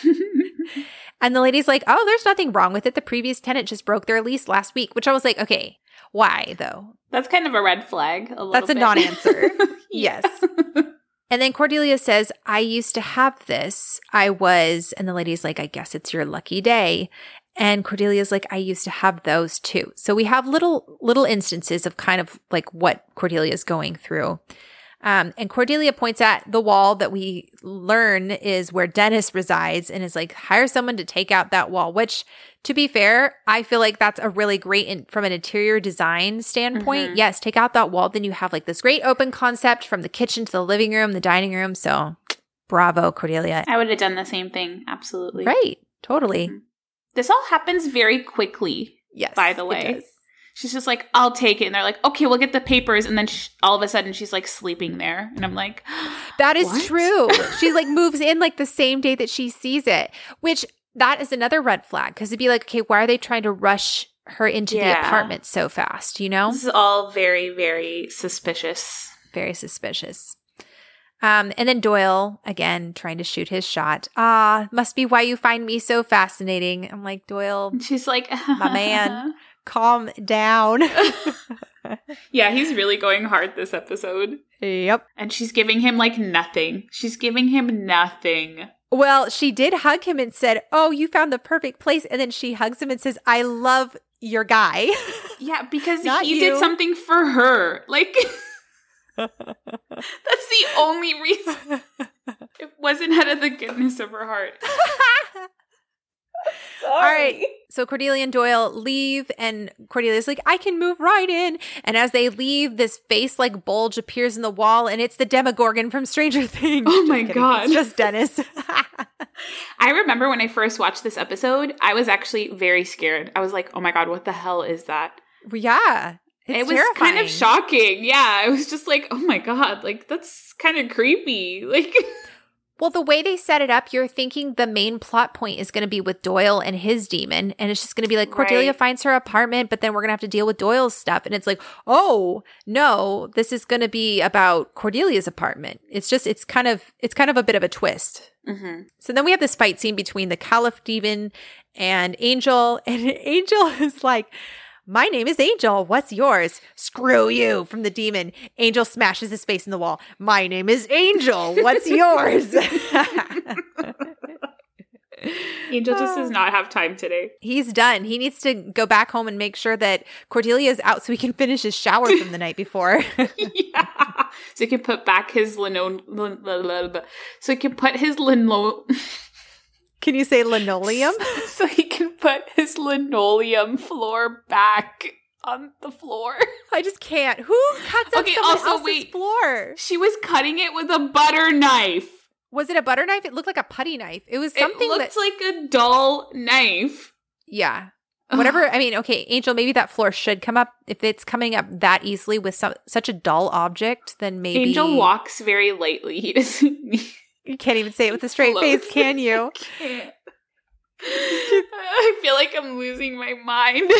And the lady's like, oh, there's nothing wrong with it. The previous tenant just broke their lease last week, which I was like, okay, why though? That's kind of a red flag. A little That's a bit. non-answer. Yes. And then Cordelia says, I used to have this. I was, and the lady's like, I guess it's your lucky day. And Cordelia's like, I used to have those too. So we have little, little instances of kind of like what Cordelia's going through. Um, and Cordelia points at the wall that we learn is where Dennis resides and is like, hire someone to take out that wall, which to be fair, I feel like that's a really great in, from an interior design standpoint. Mm-hmm. Yes, take out that wall. Then you have like this great open concept from the kitchen to the living room, the dining room. So bravo, Cordelia. I would have done the same thing. Absolutely. Right. Totally. Mm-hmm. This all happens very quickly. Yes. By the way. She's just like, I'll take it. And they're like, okay, we'll get the papers. And then she, all of a sudden she's like sleeping there. And I'm like, that is what? True. She like moves in like the same day that she sees it, which that is another red flag. Because it'd be like, okay, why are they trying to rush her into yeah. the apartment so fast? You know? This is all very, very suspicious. Very suspicious. Um, and then Doyle, again, trying to shoot his shot. Ah, must be why you find me so fascinating. I'm like, Doyle. She's like, my man. Calm down. Yeah, he's really going hard this episode. Yep. And she's giving him like nothing. She's giving him nothing. Well, she did hug him and said, oh, you found the perfect place. And then she hugs him and says, I love your guy. Yeah, because Not he you. did something for her. Like, that's the only reason. It wasn't out of the goodness of her heart. Sorry. All right. So Cordelia and Doyle leave, and Cordelia's like, I can move right in. And as they leave, this face-like bulge appears in the wall, and it's the Demogorgon from Stranger Things. Oh my God. It's just Dennis. I remember when I first watched this episode, I was actually very scared. I was like, oh my God, what the hell is that? Well, yeah. It's it was terrifying. kind of shocking. Yeah. I was just like, oh my God, like that's kind of creepy. Like... Well, the way they set it up, you're thinking the main plot point is going to be with Doyle and his demon. And it's just going to be like Cordelia right. finds her apartment, but then we're going to have to deal with Doyle's stuff. And it's like, oh, no, this is going to be about Cordelia's apartment. It's just, it's kind of, it's kind of a bit of a twist. Mm-hmm. So then we have this fight scene between the Caliph demon and Angel. And Angel is like, my name is Angel. What's yours? Screw you, from the demon. Angel smashes his face in the wall. My name is Angel. What's yours? Angel just does not have time today. He's done. He needs to go back home and make sure that Cordelia is out so he can finish his shower from the night before. Yeah. So he can put back his lino... So he can put his lino... Can you say linoleum? So he can put his linoleum floor back on the floor. I just can't. Who cuts up okay, someone also, else's wait. floor? She was cutting it with a butter knife. Was it a butter knife? It looked like a putty knife. It was something It looked that... like a dull knife. Yeah. Whatever. I mean, okay, Angel, maybe that floor should come up. If it's coming up that easily with some, such a dull object, then maybe... Angel walks very lightly. He doesn't... You can't even say it with a straight face, can you? I can't. I feel like I'm losing my mind.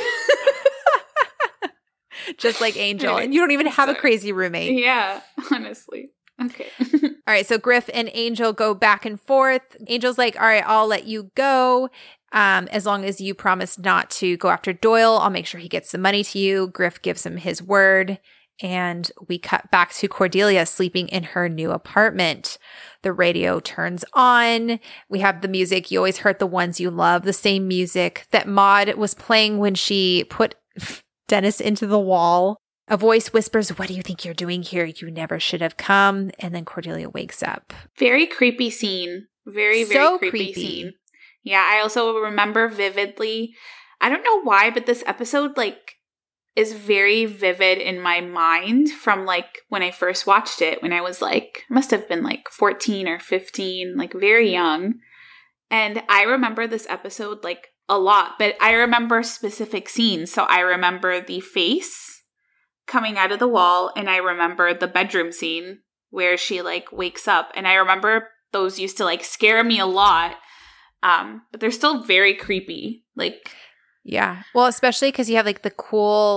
Just like Angel. And you don't even have Sorry. a crazy roommate. Yeah, honestly. Okay. All right, so Griff and Angel go back and forth. Angel's like, all right, I'll let you go. Um, as long as you promise not to go after Doyle, I'll make sure he gets the money to you. Griff gives him his word. And we cut back to Cordelia sleeping in her new apartment. The radio turns on. We have the music. You always heard the ones you love, the same music that Maude was playing when she put Dennis into the wall. A voice whispers, what do you think you're doing here? You never should have come. And then Cordelia wakes up. Very creepy scene. Very, very so creepy, creepy scene. Yeah, I also remember vividly. I don't know why, but this episode, like, is very vivid in my mind from like when I first watched it when I was like, must have been like fourteen or fifteen, like very young. And I remember this episode like a lot, but I remember specific scenes. So I remember the face coming out of the wall, and I remember the bedroom scene where she like wakes up, and I remember those used to like scare me a lot. Um, but they're still very creepy. Like, yeah. Well, especially because you have like the cool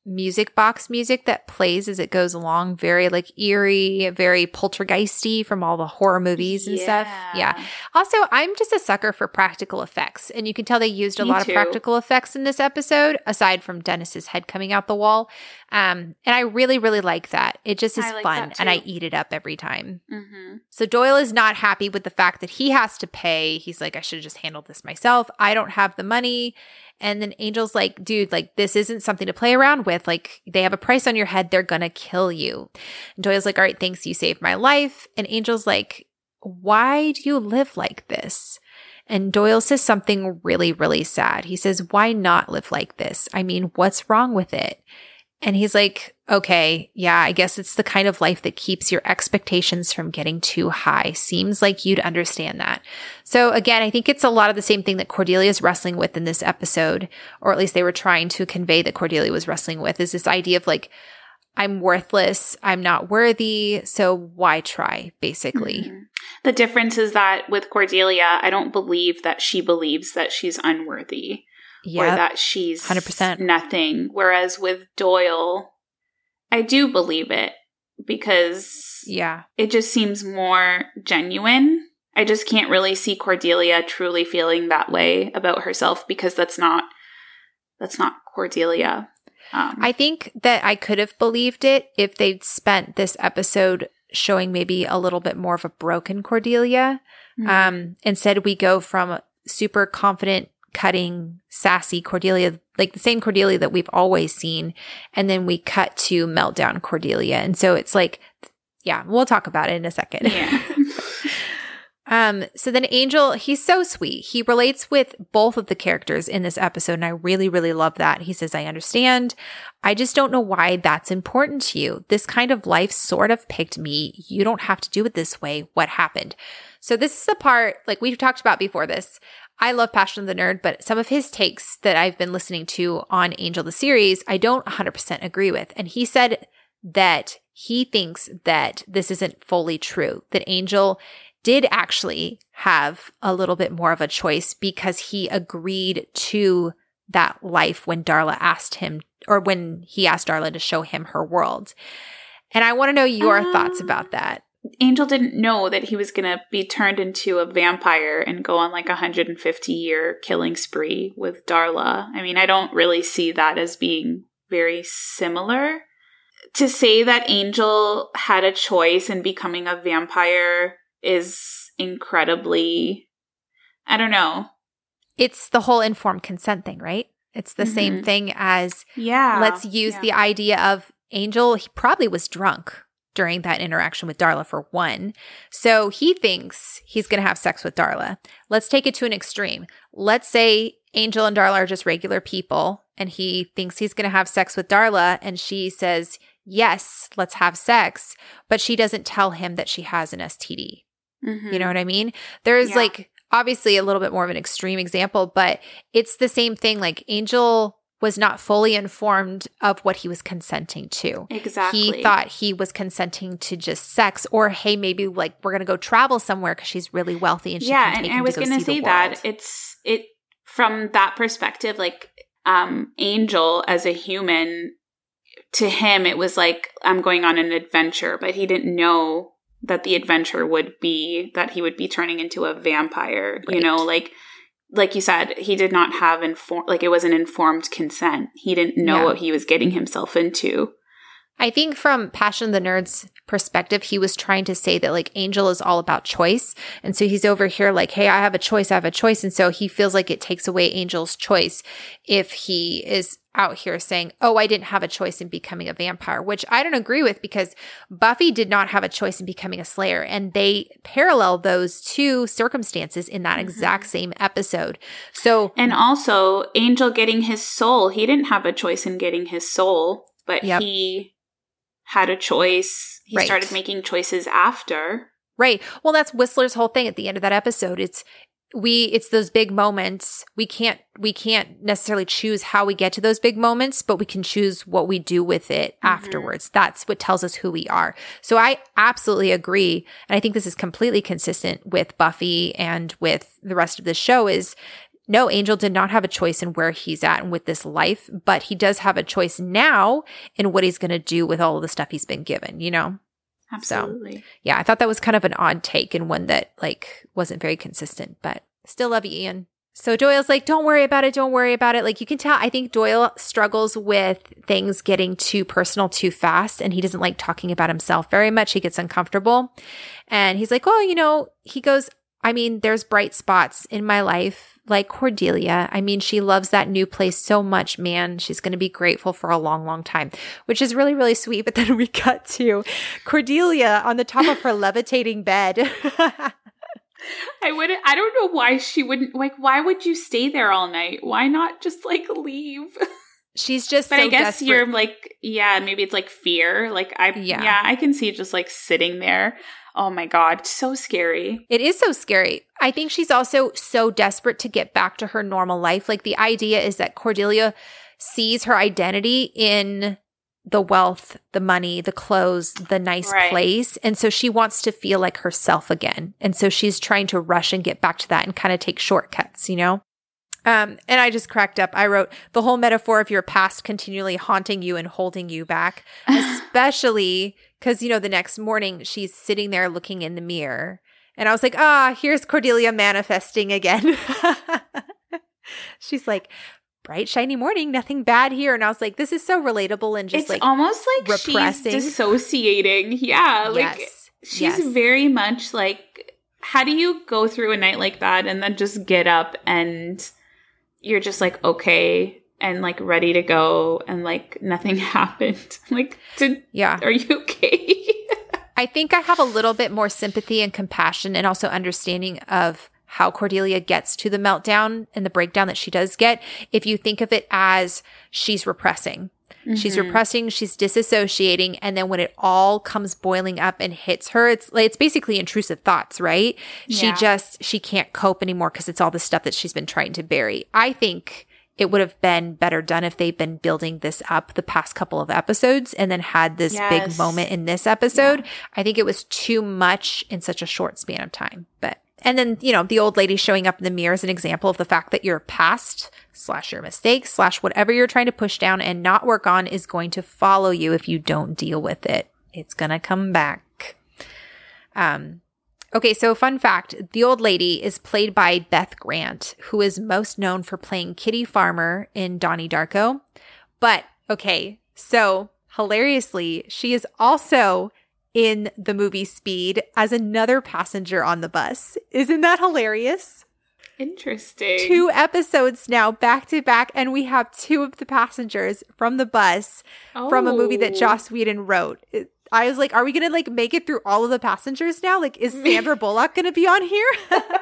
music box music that plays as it goes along. Very like eerie, very poltergeisty from all the horror movies and yeah. stuff. Yeah. Also, I'm just a sucker for practical effects. And you can tell they used a Me lot too. of practical effects in this episode, aside from Dennis's head coming out the wall. Um, and I really, really like that. It just is I like fun that and I too. eat it up every time. Mm-hmm. So Doyle is not happy with the fact that he has to pay. He's like, I should have just handled this myself. I don't have the money. And then Angel's like, dude, like, this isn't something to play around with. Like, they have a price on your head. They're going to kill you. And Doyle's like, all right, thanks. You saved my life. And Angel's like, why do you live like this? And Doyle says something really, really sad. He says, why not live like this? I mean, what's wrong with it? And he's like, okay, yeah, I guess it's the kind of life that keeps your expectations from getting too high. Seems like you'd understand that. So again, I think it's a lot of the same thing that Cordelia is wrestling with in this episode, or at least they were trying to convey that Cordelia was wrestling with, is this idea of like, I'm worthless, I'm not worthy, so why try, basically. Mm-hmm. The difference is that with Cordelia, I don't believe that she believes that she's unworthy. Or Yep. that she's one hundred percent nothing. Whereas with Doyle, I do believe it because Yeah. it just seems more genuine. I just can't really see Cordelia truly feeling that way about herself because that's not that's not Cordelia. Um, I think that I could have believed it if they'd spent this episode showing maybe a little bit more of a broken Cordelia. mm-hmm. Um, instead, we go from super confident, cutting, sassy Cordelia, like the same Cordelia that we've always seen, and then we cut to meltdown Cordelia. And so it's like, yeah, we'll talk about it in a second. Yeah. Um, so then Angel, he's so sweet. He relates with both of the characters in this episode, and I really, really love that. He says, I understand. I just don't know why that's important to you. This kind of life sort of picked me. You don't have to do it this way. What happened? So this is the part, like we've talked about before this. I love Passion of the Nerd, but some of his takes that I've been listening to on Angel the series, I don't one hundred percent agree with. And he said that he thinks that this isn't fully true, that Angel did actually have a little bit more of a choice because he agreed to that life when Darla asked him, or when he asked Darla to show him her world. And I want to know your um, thoughts about that. Angel didn't know that he was going to be turned into a vampire and go on like a one hundred fifty year killing spree with Darla. I mean, I don't really see that as being very similar. To say that Angel had a choice in becoming a vampire is incredibly, I don't know. It's the whole informed consent thing, right? It's the mm-hmm. same thing as, yeah, let's use yeah. the idea of Angel, he probably was drunk during that interaction with Darla for one. So he thinks he's going to have sex with Darla. Let's take it to an extreme. Let's say Angel and Darla are just regular people and he thinks he's going to have sex with Darla and she says, yes, let's have sex, but she doesn't tell him that she has an S T D. Mm-hmm. You know what I mean? There's yeah. like obviously a little bit more of an extreme example, but it's the same thing. Like Angel was not fully informed of what he was consenting to. Exactly. He thought he was consenting to just sex, or hey, maybe like we're going to go travel somewhere because she's really wealthy and she yeah, can take and him I was to go gonna see say the that world. it's it from that perspective, like um, Angel as a human, to him it was like I'm going on an adventure, but he didn't know that the adventure would be that he would be turning into a vampire. Right. You know, like. Like you said, he did not have informed, like it was an informed consent. He didn't know yeah. what he was getting himself into. I think from Passion of the Nerd's perspective, he was trying to say that like Angel is all about choice. And so he's over here like, hey, I have a choice, I have a choice. And so he feels like it takes away Angel's choice if he is out here saying, oh, I didn't have a choice in becoming a vampire, which I don't agree with because Buffy did not have a choice in becoming a Slayer. And they parallel those two circumstances in that mm-hmm. exact same episode. So, and also Angel getting his soul, he didn't have a choice in getting his soul, but yep. he had a choice. He right. started making choices after. Right. Well, that's Whistler's whole thing at the end of that episode. It's we it's those big moments. We can't we can't necessarily choose how we get to those big moments, but we can choose what we do with it mm-hmm. afterwards. That's what tells us who we are. So I absolutely agree, and I think this is completely consistent with Buffy and with the rest of the show is no, Angel did not have a choice in where he's at and with this life, but he does have a choice now in what he's going to do with all of the stuff he's been given, you know? Absolutely. So, yeah, I thought that was kind of an odd take and one that like wasn't very consistent, but still love you, Ian. So Doyle's like, don't worry about it. Don't worry about it. Like you can tell, I think Doyle struggles with things getting too personal too fast, and he doesn't like talking about himself very much. He gets uncomfortable. And he's like, well, you know, he goes, I mean, there's bright spots in my life, like Cordelia. I mean, she loves that new place so much, man. She's going to be grateful for a long, long time, which is really, really sweet. But then we cut to Cordelia on the top of her levitating bed. I wouldn't, I don't know why she wouldn't, like, why would you stay there all night? Why not just, like, leave? She's just But so I guess desperate. you're, like, yeah, maybe it's, like, fear. Like, I, Yeah. yeah, I can see just, like, sitting there. Oh, my God. So scary. It is so scary. I think she's also so desperate to get back to her normal life. Like the idea is that Cordelia sees her identity in the wealth, the money, the clothes, the nice Right. place. And so she wants to feel like herself again. And so she's trying to rush and get back to that and kind of take shortcuts, you know? Um, and I just cracked up. I wrote the whole metaphor of your past continually haunting you and holding you back, especially because, you know, the next morning she's sitting there looking in the mirror. And I was like, ah, here's Cordelia manifesting again. She's like, bright, shiny morning, nothing bad here. And I was like, this is so relatable and just It's like almost like repressing. she's dissociating. Yeah. Like, Yes. she's Yes. very much like, how do you go through a night like that and then just get up and you're just like, okay, and like ready to go and like nothing happened? Like, did, Yeah. are you okay? I think I have a little bit more sympathy and compassion and also understanding of how Cordelia gets to the meltdown and the breakdown that she does get. If you think of it as she's repressing, mm-hmm. she's repressing, she's disassociating. And then when it all comes boiling up and hits her, it's like, it's basically intrusive thoughts, right? Yeah. She just, she can't cope anymore because it's all the stuff that she's been trying to bury. I think it would have been better done if they'd been building this up the past couple of episodes and then had this Yes. big moment in this episode. Yeah. I think it was too much in such a short span of time. But, and then, you know, the old lady showing up in the mirror is an example of the fact that your past slash your mistakes slash whatever you're trying to push down and not work on is going to follow you if you don't deal with it. It's going to come back. Um, Okay, so fun fact, the old lady is played by Beth Grant, who is most known for playing Kitty Farmer in Donnie Darko. But, okay, so hilariously, she is also in the movie Speed as another passenger on the bus. Isn't that hilarious? Interesting. Two episodes now back to back, and we have two of the passengers from the bus oh. from a movie that Joss Whedon wrote. It, I was like, are we going to like make it through all of the passengers now? Like, is Sandra Bullock going to be on here?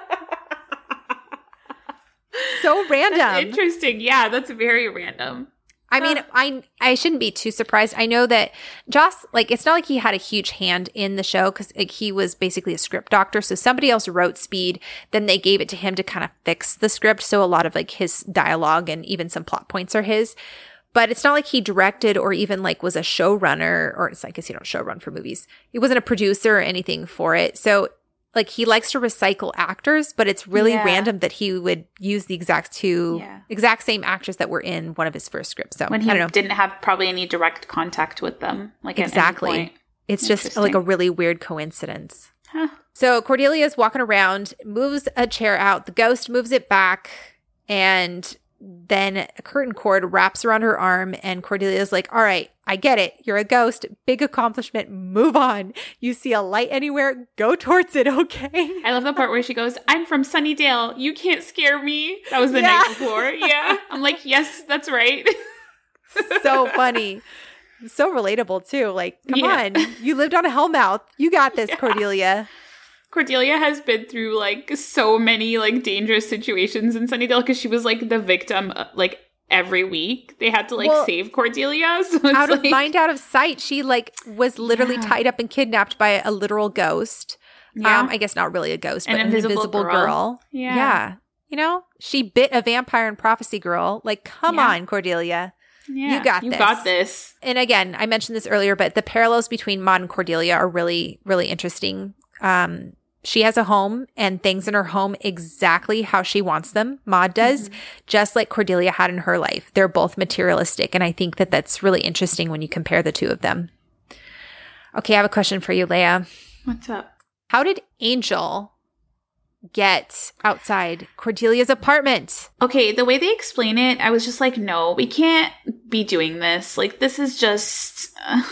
So random. That's interesting. Yeah, that's very random. I mean, I I shouldn't be too surprised. I know that Joss, like, it's not like he had a huge hand in the show because like, he was basically a script doctor. So somebody else wrote Speed, then they gave it to him to kind of fix the script. So a lot of like his dialogue and even some plot points are his. But it's not like he directed or even like was a showrunner, or it's like, I guess you don't showrun for movies. He wasn't a producer or anything for it. So like he likes to recycle actors, but it's really yeah. random that he would use the exact two, yeah. exact same actors that were in one of his first scripts. So when he I don't know. didn't have probably any direct contact with them, like exactly. At any point. It's just like a really weird coincidence. Huh. So Cordelia's walking around, moves a chair out, the ghost moves it back, and then a curtain cord wraps around her arm, and Cordelia's like, all right, I get it. You're a ghost. Big accomplishment. Move on. You see a light anywhere, go towards it, okay? I love the part where she goes, I'm from Sunnydale. You can't scare me. That was the Yeah. night before. Yeah. I'm like, yes, that's right. So funny. So relatable, too. Like, come Yeah. on. You lived on a Hellmouth. You got this, Yeah. Cordelia. Cordelia has been through like so many like dangerous situations in Sunnydale because she was like the victim uh, like every week. They had to like Well, save Cordelia. So it's out of like, mind, out of sight. She like was literally Yeah. tied up and kidnapped by a literal ghost. Yeah. Um, I guess not really a ghost, An but invisible an invisible girl. girl. Yeah. Yeah. You know, she bit a vampire in Prophecy Girl. Like, come Yeah. on, Cordelia. yeah, you got you this. got this. And again, I mentioned this earlier, but the parallels between Maud and Cordelia are really, really interesting. Um, she has a home and things in her home exactly how she wants them. Maude does, mm-hmm. just like Cordelia had in her life. They're both materialistic. And I think that that's really interesting when you compare the two of them. Okay, I have a question for you, Leia. What's up? How did Angel get outside Cordelia's apartment? Okay, the way they explain it, I was just like, no, we can't be doing this. Like, this is just... Uh...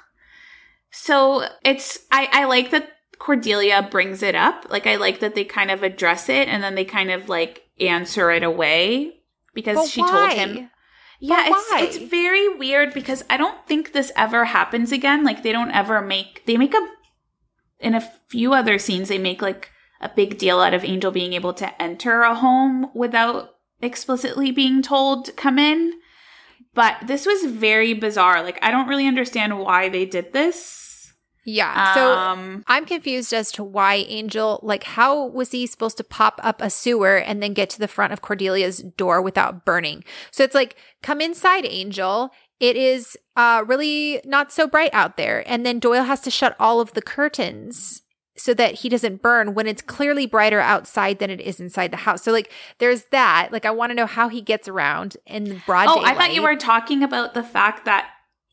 So it's... I, I like that Cordelia brings it up. Like, I like that they kind of address it and then they kind of, like, answer it away because but she why? told him... Yeah, but it's why? it's very weird because I don't think this ever happens again. Like, they don't ever make... They make a... In a few other scenes, they make, like, a big deal out of Angel being able to enter a home without explicitly being told to come in. But this was very bizarre. Like, I don't really understand why they did this. Yeah. So Um, I'm confused as to why Angel, like, how was he supposed to pop up a sewer and then get to the front of Cordelia's door without burning? So it's like, come inside, Angel. It is uh, really not so bright out there. And then Doyle has to shut all of the curtains so that he doesn't burn when it's clearly brighter outside than it is inside the house. So, like, there's that. Like, I want to know how he gets around in the broad oh, daylight. I thought you were talking about the fact that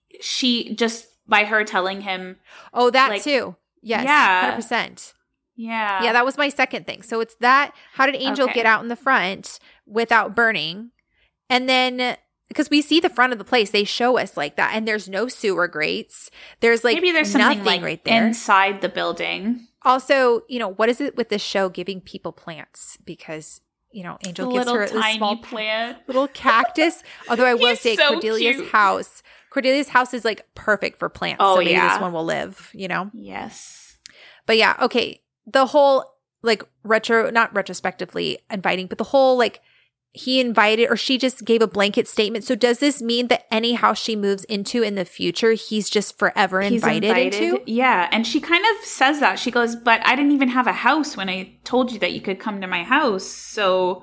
she just, by her telling him. Oh, that like, too. Yes. Yeah. one hundred percent. Yeah. Yeah, that was my second thing. So it's that. How did Angel Okay. get out in the front without burning? And then, because we see the front of the place, they show us like that. And there's no sewer grates. There's like Maybe there's something nothing like right there. inside the building. Also, you know, what is it with this show giving people plants? Because, you know, Angel A gives little her tiny a small plant. little cactus. Although I will He's say so Cordelia's cute. house, Cordelia's house is like perfect for plants. Oh, so maybe yeah. this one will live, you know? Yes. But yeah, okay. The whole like retro, not retrospectively inviting, but the whole like he invited or she just gave a blanket statement. So does this mean that any house she moves into in the future, he's just forever He's invited, into? Yeah. And she kind of says that. She goes, but I didn't even have a house when I told you that you could come to my house. So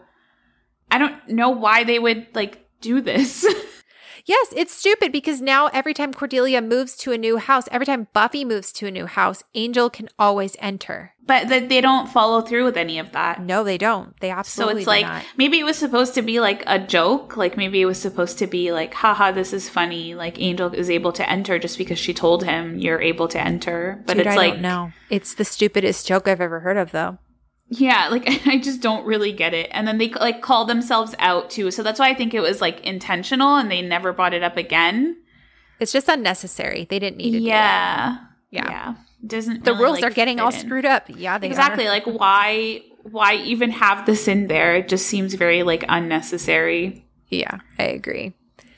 I don't know why they would like do this. Yes, it's stupid because now every time Cordelia moves to a new house, every time Buffy moves to a new house, Angel can always enter. But that they don't follow through with any of that. No, they don't. They So absolutely it's do like, not. maybe it was supposed to be like a joke. Like maybe it was supposed to be like, haha, this is funny. Like Angel is able to enter just because she told him you're able to enter. But Dude, it's I like, don't know. It's the stupidest joke I've ever heard of, though. yeah, like I just don't really get it. And then they like call themselves out too. So that's why I think it was like intentional and they never brought it up again. It's just unnecessary. They didn't need to Yeah. do that. Yeah. Yeah. Doesn't The really, rules like, are getting fit all in. screwed up. Yeah, they Exactly. are. Like why why even have this in there? It just seems very like unnecessary. Yeah, I agree.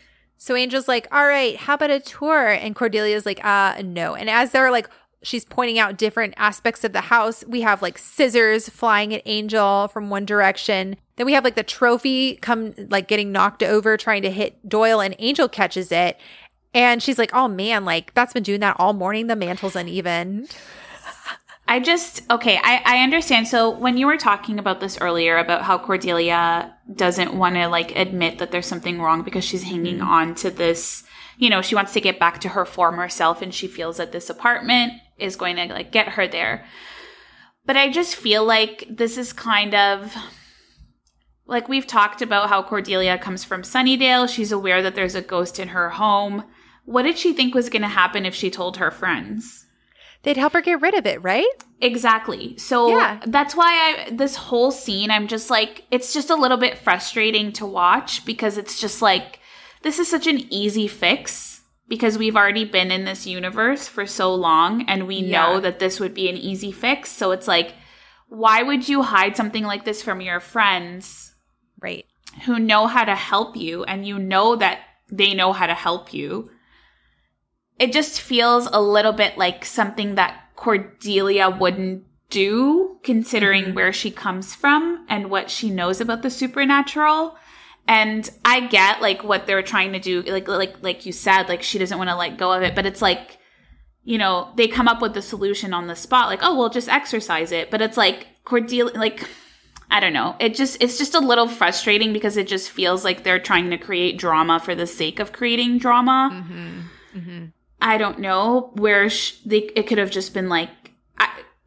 So Angel's like, all right, how about a tour? And Cordelia's like, uh, no. And as they're like, she's pointing out different aspects of the house, we have like scissors flying at Angel from one direction. Then we have like the trophy come like getting knocked over trying to hit Doyle and Angel catches it. And she's like, oh man, like that's been doing that all morning. The mantle's uneven. I just, okay, I, I understand. So when you were talking about this earlier about how Cordelia doesn't want to like admit that there's something wrong because she's hanging Mm-hmm. on to this, you know, she wants to get back to her former self and she feels that this apartment is going to like get her there. But I just feel like this is kind of like we've talked about how Cordelia comes from Sunnydale. She's aware that there's a ghost in her home. What did she think was going to happen if she told her friends? They'd help her get rid of it, right? Exactly. So Yeah. that's why I this whole scene, I'm just like, it's just a little bit frustrating to watch because it's just like, this is such an easy fix because we've already been in this universe for so long and we Yeah. know that this would be an easy fix. So it's like, why would you hide something like this from your friends Right. who know how to help you and you know that they know how to help you? It just feels a little bit like something that Cordelia wouldn't do, considering Mm-hmm. where she comes from and what she knows about the supernatural. And I get like what they're trying to do, like like like you said, like she doesn't want to let go of it, but it's like, you know, they come up with the solution on the spot, like, oh, well, just exercise it. But it's like Cordelia, like, I don't know. It just it's just a little frustrating because it just feels like they're trying to create drama for the sake of creating drama. Mm-hmm. Mm-hmm. I don't know where sh- they, it could have just been like, I,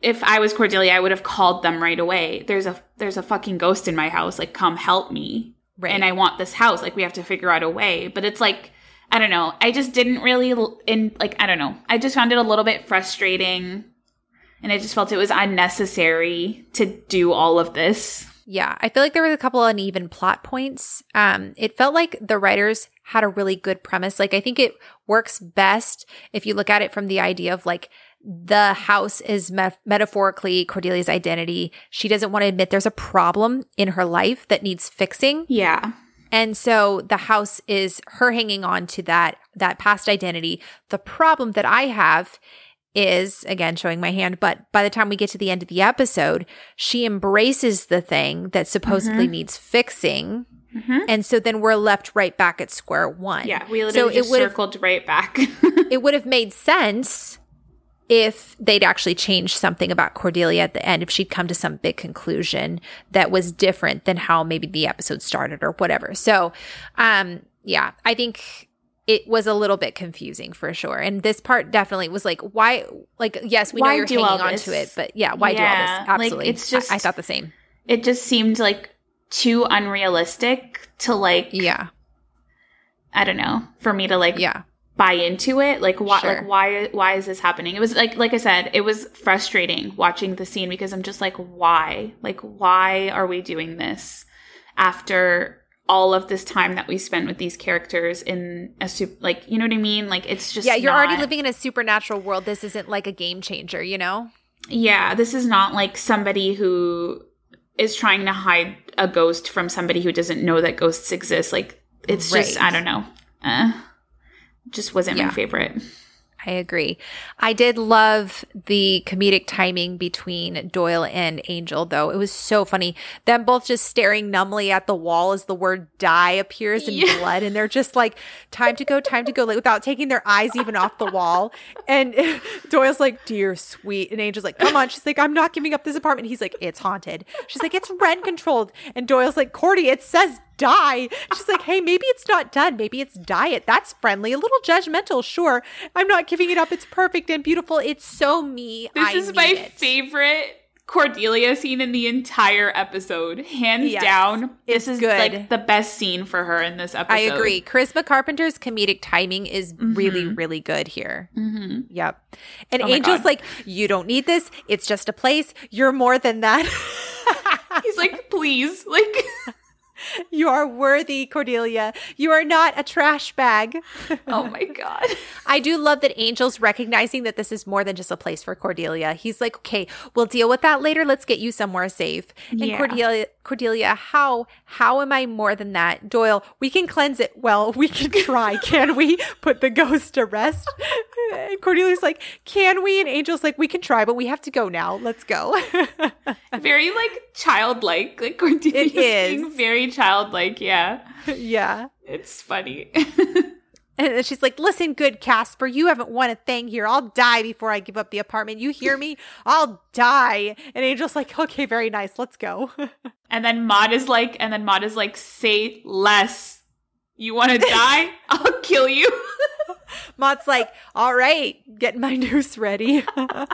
if I was Cordelia, I would have called them right away. There's a there's a fucking ghost in my house. Like, come help me. Right. And I want this house. Like, we have to figure out a way. But it's like, I don't know. I just didn't really, in like, I don't know. I just found it a little bit frustrating. And I just felt it was unnecessary to do all of this. Yeah, I feel like there was a couple uneven plot points. Um, it felt like the writers had a really good premise. Like, I think it works best if you look at it from the idea of like, the house is me- metaphorically Cordelia's identity. She doesn't want to admit there's a problem in her life that needs fixing. Yeah. And so the house is her hanging on to that, that past identity. The problem that I have is, again, showing my hand, but by the time we get to the end of the episode, she embraces the thing that supposedly mm-hmm. needs fixing. Mm-hmm. And so then we're left right back at square one. Yeah, we literally so just circled right back. It would have made sense if they'd actually changed something about Cordelia at the end, if she'd come to some big conclusion that was different than how maybe the episode started or whatever. So, um, yeah, I think it was a little bit confusing for sure. And this part definitely was like, why, like, yes, we why know you're hanging on to it, but yeah, why yeah, do all this? Absolutely. Like, it's just, I, I thought the same. It just seemed like too unrealistic to like, yeah, I don't know, for me to like, yeah. buy into it. Like, why, sure. like, why, why is this happening? It was like, like I said, it was frustrating watching the scene because I'm just like, why? Like, why are we doing this after all of this time that we spent with these characters in a soup? Like, you know what I mean? Like, it's just, yeah, you're not, already living in a supernatural world. This isn't like a game changer, you know? Yeah. This is not like somebody who is trying to hide a ghost from somebody who doesn't know that ghosts exist. Like, it's right. just, I don't know. Uh, just wasn't yeah. my favorite. I agree. I did love the comedic timing between Doyle and Angel, though. It was so funny. Them both just staring numbly at the wall as the word die appears in yeah. blood. And they're just like, time to go, time to go, like without taking their eyes even off the wall. And Doyle's like, dear sweet. And Angel's like, come on. She's like, I'm not giving up this apartment. He's like, it's haunted. She's like, it's rent controlled. And Doyle's like, Cordy, it says die. She's like, hey, maybe it's not done. Maybe it's diet. That's friendly. A little judgmental. Sure. I'm not giving it up. It's perfect and beautiful. It's so me. This I is my it. favorite Cordelia scene in the entire episode. Hands yes. down. This is good. Like the best scene for her in this episode. I agree. Charisma Carpenter's comedic timing is mm-hmm. really, really good here. Mm-hmm. Yep. And oh Angel's like, you don't need this. It's just a place. You're more than that. He's like, please. Like... You are worthy, Cordelia. You are not a trash bag. Oh my God. I do love that Angel's recognizing that this is more than just a place for Cordelia. He's like, okay, we'll deal with that later. Let's get you somewhere safe. And yeah. Cordelia, Cordelia, how, how am I more than that? Doyle, we can cleanse it. Well, we can try. Can we put the ghost to rest? And Cordelia's like, can we? And Angel's like, we can try, but we have to go now. Let's go. Very like childlike. Like Cordelia's it is. being very childlike. Yeah. Yeah. It's funny. And she's like, listen, good Casper, you haven't won a thing here. I'll die before I give up the apartment. You hear me? I'll die. And Angel's like, okay, very nice. Let's go. And then Maud is like, and then Maud is like, say less. You want to die? I'll kill you. Maud's like, all right, getting my noose ready. All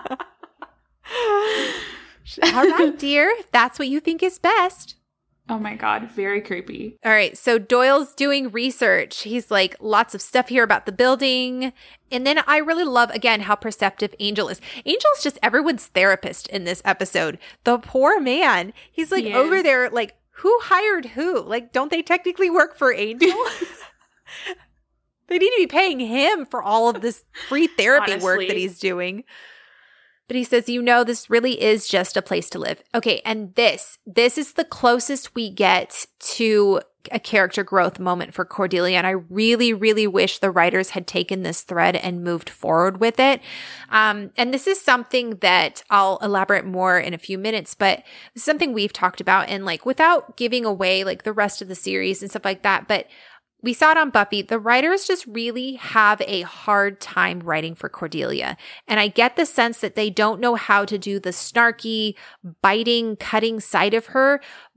right, dear. If that's what you think is best. Oh my God, very creepy. All right, so Doyle's doing research. He's like, lots of stuff here about the building. And then I really love, again, how perceptive Angel is. Angel's just everyone's therapist in this episode. The poor man. He's like he over there, like, who hired who? Like, don't they technically work for Angel? They need to be paying him for all of this free therapy Honestly. work that he's doing. But he says, you know, this really is just a place to live. Okay, and this, this is the closest we get to a character growth moment for Cordelia. And I really, really wish the writers had taken this thread and moved forward with it. Um, and this is something that I'll elaborate more in a few minutes, but this is something we've talked about. And like, without giving away like the rest of the series and stuff like that, but we saw it on Buffy. The writers just really have a hard time writing for Cordelia. And I get the sense that they don't know how to do the snarky, biting, cutting side of her,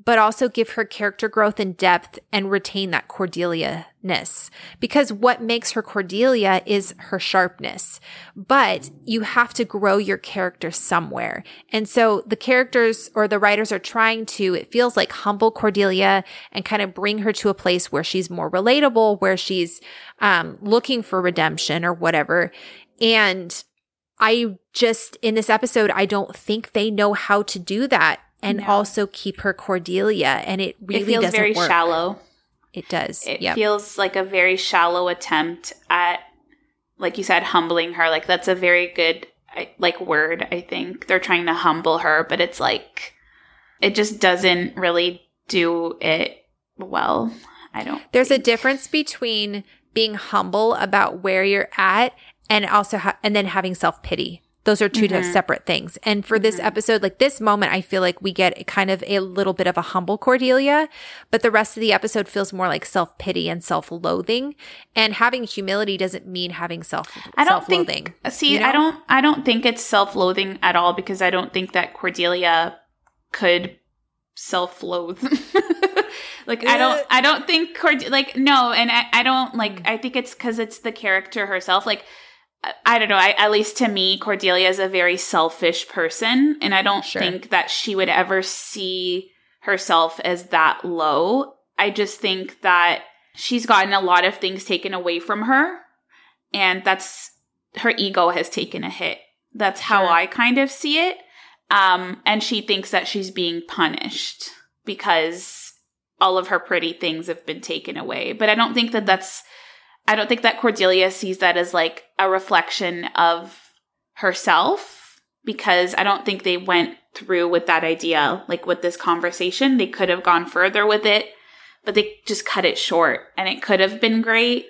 but also give her character growth and depth and retain that Cordelia-ness. Because what makes her Cordelia is her sharpness. But you have to grow your character somewhere. And so the characters or the writers are trying to, it feels like, humble Cordelia and kind of bring her to a place where she's more relatable, where she's um, looking for redemption or whatever. And I just, in this episode, I don't think they know how to do that. And no. also keep her Cordelia. And it really it feels doesn't very work. shallow. It does. It yep. feels like a very shallow attempt at, like you said, humbling her. Like, that's a very good, like, word, I think. They're trying to humble her, but it's like, it just doesn't really do it well. I don't There's think. a difference between being humble about where you're at and also, ha- and then having self-pity. Those are two mm-hmm. separate things. And for mm-hmm. this episode, like this moment, I feel like we get kind of a little bit of a humble Cordelia, but the rest of the episode feels more like self-pity and self-loathing. And having humility doesn't mean having self I don't self-loathing. Think, see, you know? I don't, I don't think it's self-loathing at all, because I don't think that Cordelia could self-loathe. Like, I don't, I don't think Cord, like, no. And I, I don't like, I think it's because it's the character herself. Like, I don't know. I, at least to me, Cordelia is a very selfish person. And I don't sure. think that she would ever see herself as that low. I just think that she's gotten a lot of things taken away from her. And that's, her ego has taken a hit. That's how sure. I kind of see it. Um, and she thinks that she's being punished because all of her pretty things have been taken away. But I don't think that that's, I don't think that Cordelia sees that as like a reflection of herself, because I don't think they went through with that idea, like with this conversation. They could have gone further with it, but they just cut it short, and it could have been great.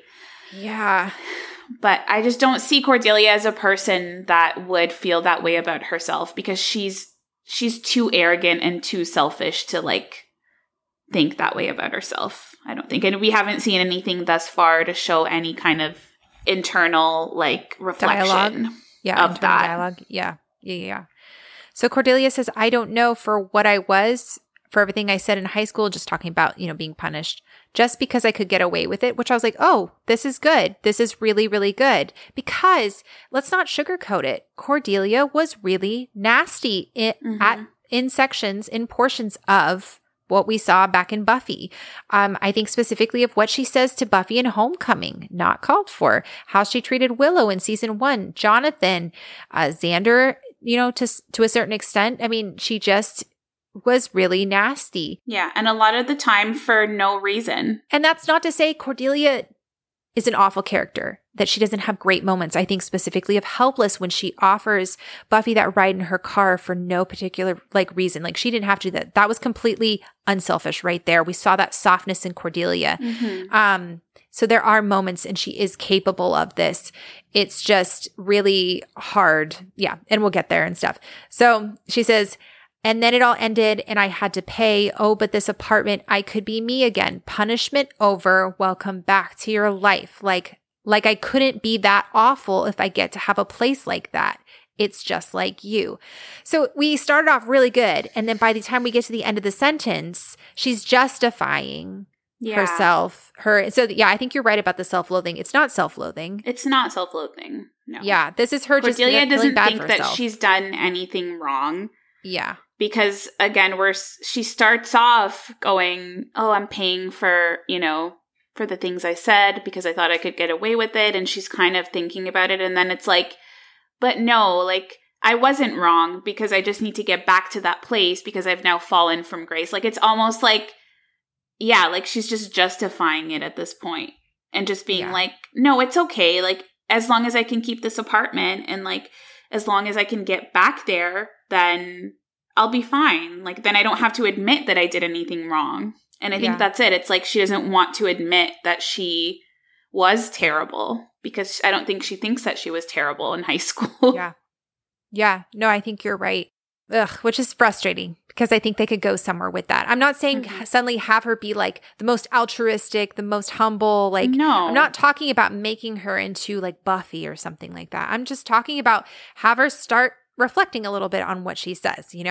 Yeah. But I just don't see Cordelia as a person that would feel that way about herself, because she's she's too arrogant and too selfish to like think that way about herself. I don't think. And we haven't seen anything thus far to show any kind of internal like reflection dialogue. Yeah, of that. Dialogue. Yeah. Yeah. Yeah. So Cordelia says, I don't know for what I was, for everything I said in high school, just talking about, you know, being punished, just because I could get away with it, which I was like, oh, this is good. This is really, really good. Because let's not sugarcoat it. Cordelia was really nasty in, mm-hmm. at, in sections, in portions of what we saw back in Buffy. Um, I think specifically of what she says to Buffy in Homecoming, not called for. How she treated Willow in season one, Jonathan, uh, Xander, you know, to to a certain extent. I mean, she just was really nasty. Yeah, and a lot of the time for no reason. And that's not to say Cordelia is an awful character, that she doesn't have great moments. I think specifically of Helpless, when she offers Buffy that ride in her car for no particular like reason. Like, she didn't have to do that. That was completely unselfish right there. We saw that softness in Cordelia. Mm-hmm. Um, so there are moments, and she is capable of this. It's just really hard. Yeah. And we'll get there and stuff. So she says, and then it all ended and I had to pay. Oh, but this apartment, I could be me again. Punishment over. Welcome back to your life. Like, like I couldn't be that awful if I get to have a place like that. It's just like you. So we started off really good. And then by the time we get to the end of the sentence, she's justifying yeah. herself. Her. So yeah, I think you're right about the self-loathing. It's not self-loathing. It's not self-loathing. No. Yeah. This is her Cordelia just doesn't bad think for that herself. She's done anything wrong. Yeah. Because again, we're, she starts off going, oh, I'm paying for, you know, for the things I said because I thought I could get away with it. And she's kind of thinking about it. And then it's like, but no, like, I wasn't wrong because I just need to get back to that place because I've now fallen from grace. Like, it's almost like, yeah, like she's just justifying it at this point and just being yeah. like, no, it's okay. Like, as long as I can keep this apartment and like, as long as I can get back there, then I'll be fine. Like, then I don't have to admit that I did anything wrong. And I think yeah. that's it. It's like she doesn't want to admit that she was terrible because I don't think she thinks that she was terrible in high school. Yeah. Yeah. No, I think you're right. Ugh, which is frustrating because I think they could go somewhere with that. I'm not saying mm-hmm. suddenly have her be like the most altruistic, the most humble. Like, no. I'm not talking about making her into like Buffy or something like that. I'm just talking about have her start reflecting a little bit on what she says, you know?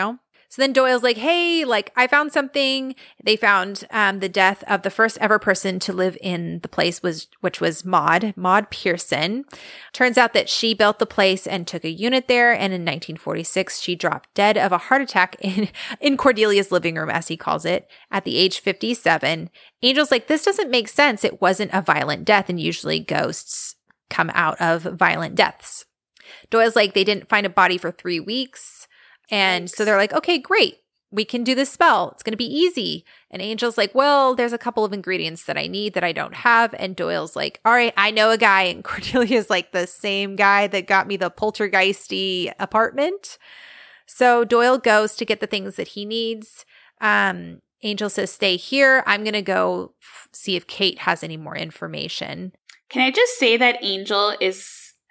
So then Doyle's like, hey, like I found something. They found um, the death of the first ever person to live in the place, was which was Maud, Maud Pearson. Turns out that she built the place and took a unit there. And in nineteen forty-six, she dropped dead of a heart attack in, in Cordelia's living room, as he calls it, at the age fifty-seven. Angel's like, this doesn't make sense. It wasn't a violent death. And usually ghosts come out of violent deaths. Doyle's like, they didn't find a body for three weeks. And Thanks. So they're like, okay, great. We can do this spell. It's going to be easy. And Angel's like, well, there's a couple of ingredients that I need that I don't have. And Doyle's like, all right, I know a guy. And Cordelia's like, the same guy that got me the poltergeisty apartment. So Doyle goes to get the things that he needs. Um, Angel says, stay here. I'm going to go f- see if Kate has any more information. Can I just say that Angel is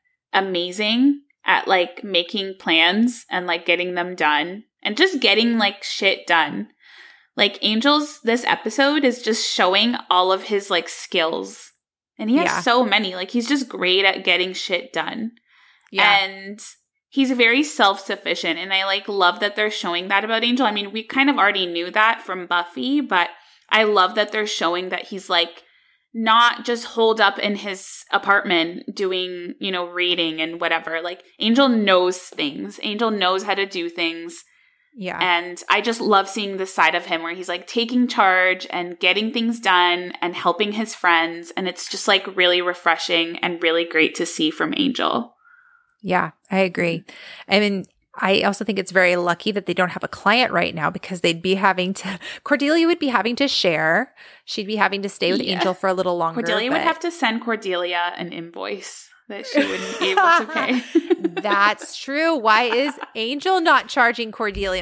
amazing at like making plans and like getting them done and just getting like shit done. Like Angel's, this episode is just showing all of his like skills, and he has yeah. so many. Like he's just great at getting shit done. Yeah. And he's very self-sufficient, and I like love that they're showing that about Angel. I mean, we kind of already knew that from Buffy, but I love that they're showing that he's like not just holed up in his apartment doing, you know, reading and whatever. Like Angel knows things. Angel knows how to do things. Yeah. And I just love seeing this side of him where he's like taking charge and getting things done and helping his friends. And it's just like really refreshing and really great to see from Angel. Yeah, I agree. I mean, I also think it's very lucky that they don't have a client right now, because they'd be having to, Cordelia would be having to share. She'd be having to stay with yeah. Angel for a little longer. Cordelia but... would have to send Cordelia an invoice that she wouldn't be able to pay. That's true. Why is Angel not charging Cordelia?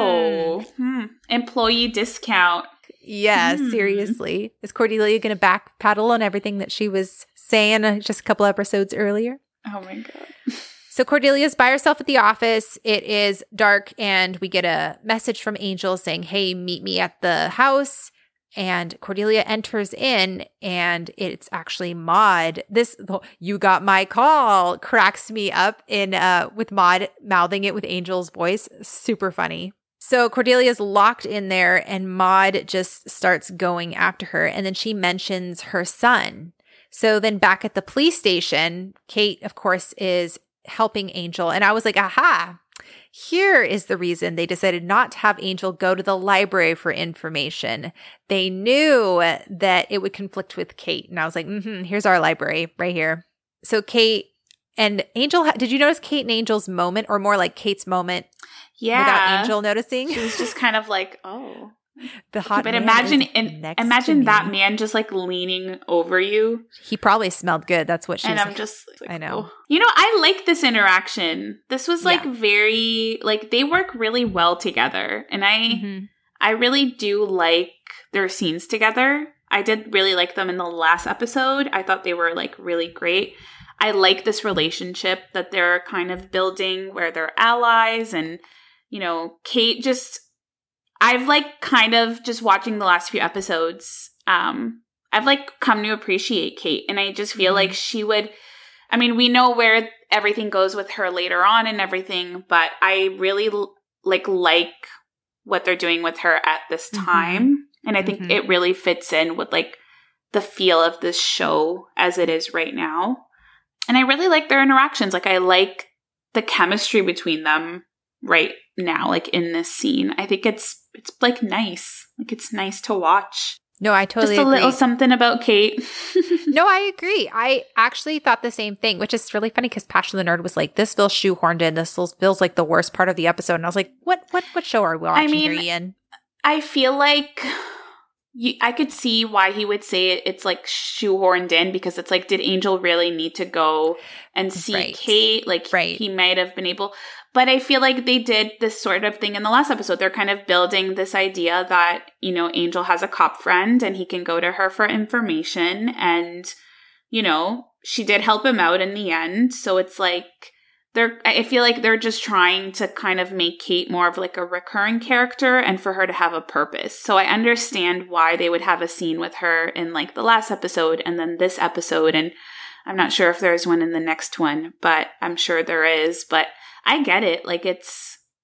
Oh, mm. hmm. Employee discount. Yeah, mm. seriously. Is Cordelia going to backpedal on everything that she was saying just a couple episodes earlier? Oh my God. So Cordelia's by herself at the office. It is dark, and we get a message from Angel saying, hey, meet me at the house. And Cordelia enters in, and it's actually Maud. This, you got my call, cracks me up in uh, with Maud mouthing it with Angel's voice. Super funny. So Cordelia's locked in there, and Maud just starts going after her. And then she mentions her son. So then back at the police station, Kate, of course, is helping Angel. And I was like, aha, here is the reason they decided not to have Angel go to the library for information. They knew that it would conflict with Kate. And I was like, mm-hmm, here's our library right here. So Kate and Angel, did you notice Kate and Angel's moment, or more like Kate's moment? Yeah. Without Angel noticing? She was just kind of like, oh. The hot but man imagine is in, next imagine to that me. man just like leaning over you. He probably smelled good. That's what she and was I'm like, just like, I know. Oh. You know, I like this interaction. This was like yeah. very like they work really well together, and I mm-hmm. I really do like their scenes together. I did really like them in the last episode. I thought they were like really great. I like this relationship that they're kind of building where they're allies, and you know, Kate just I've like kind of just watching the last few episodes, um, I've like come to appreciate Kate, and I just feel mm-hmm. like she would, I mean, we know where everything goes with her later on and everything, but I really like like what they're doing with her at this time. Mm-hmm. And I think mm-hmm. it really fits in with like the feel of this show as it is right now. And I really like their interactions. Like I like the chemistry between them right now, like in this scene. I think it's it's like nice. Like it's nice to watch. No, I totally Just a agree. little something about Kate. No, I agree. I actually thought the same thing, which is really funny because Passion the Nerd was like, this feels shoehorned in. This feels, feels like the worst part of the episode. And I was like, what what what show are we watching I mean, here, Ian? I feel like you, I could see why he would say it, it's like shoehorned in, because it's like, did Angel really need to go and see right. Kate? Like right. he might have been able. But I feel like they did this sort of thing in the last episode. They're kind of building this idea that, you know, Angel has a cop friend and he can go to her for information. And, you know, she did help him out in the end. So it's like, they're, I feel like they're just trying to kind of make Kate more of like a recurring character and for her to have a purpose. So I understand why they would have a scene with her in like the last episode and then this episode. And I'm not sure if there's one in the next one, but I'm sure there is. But I get it. Like it's,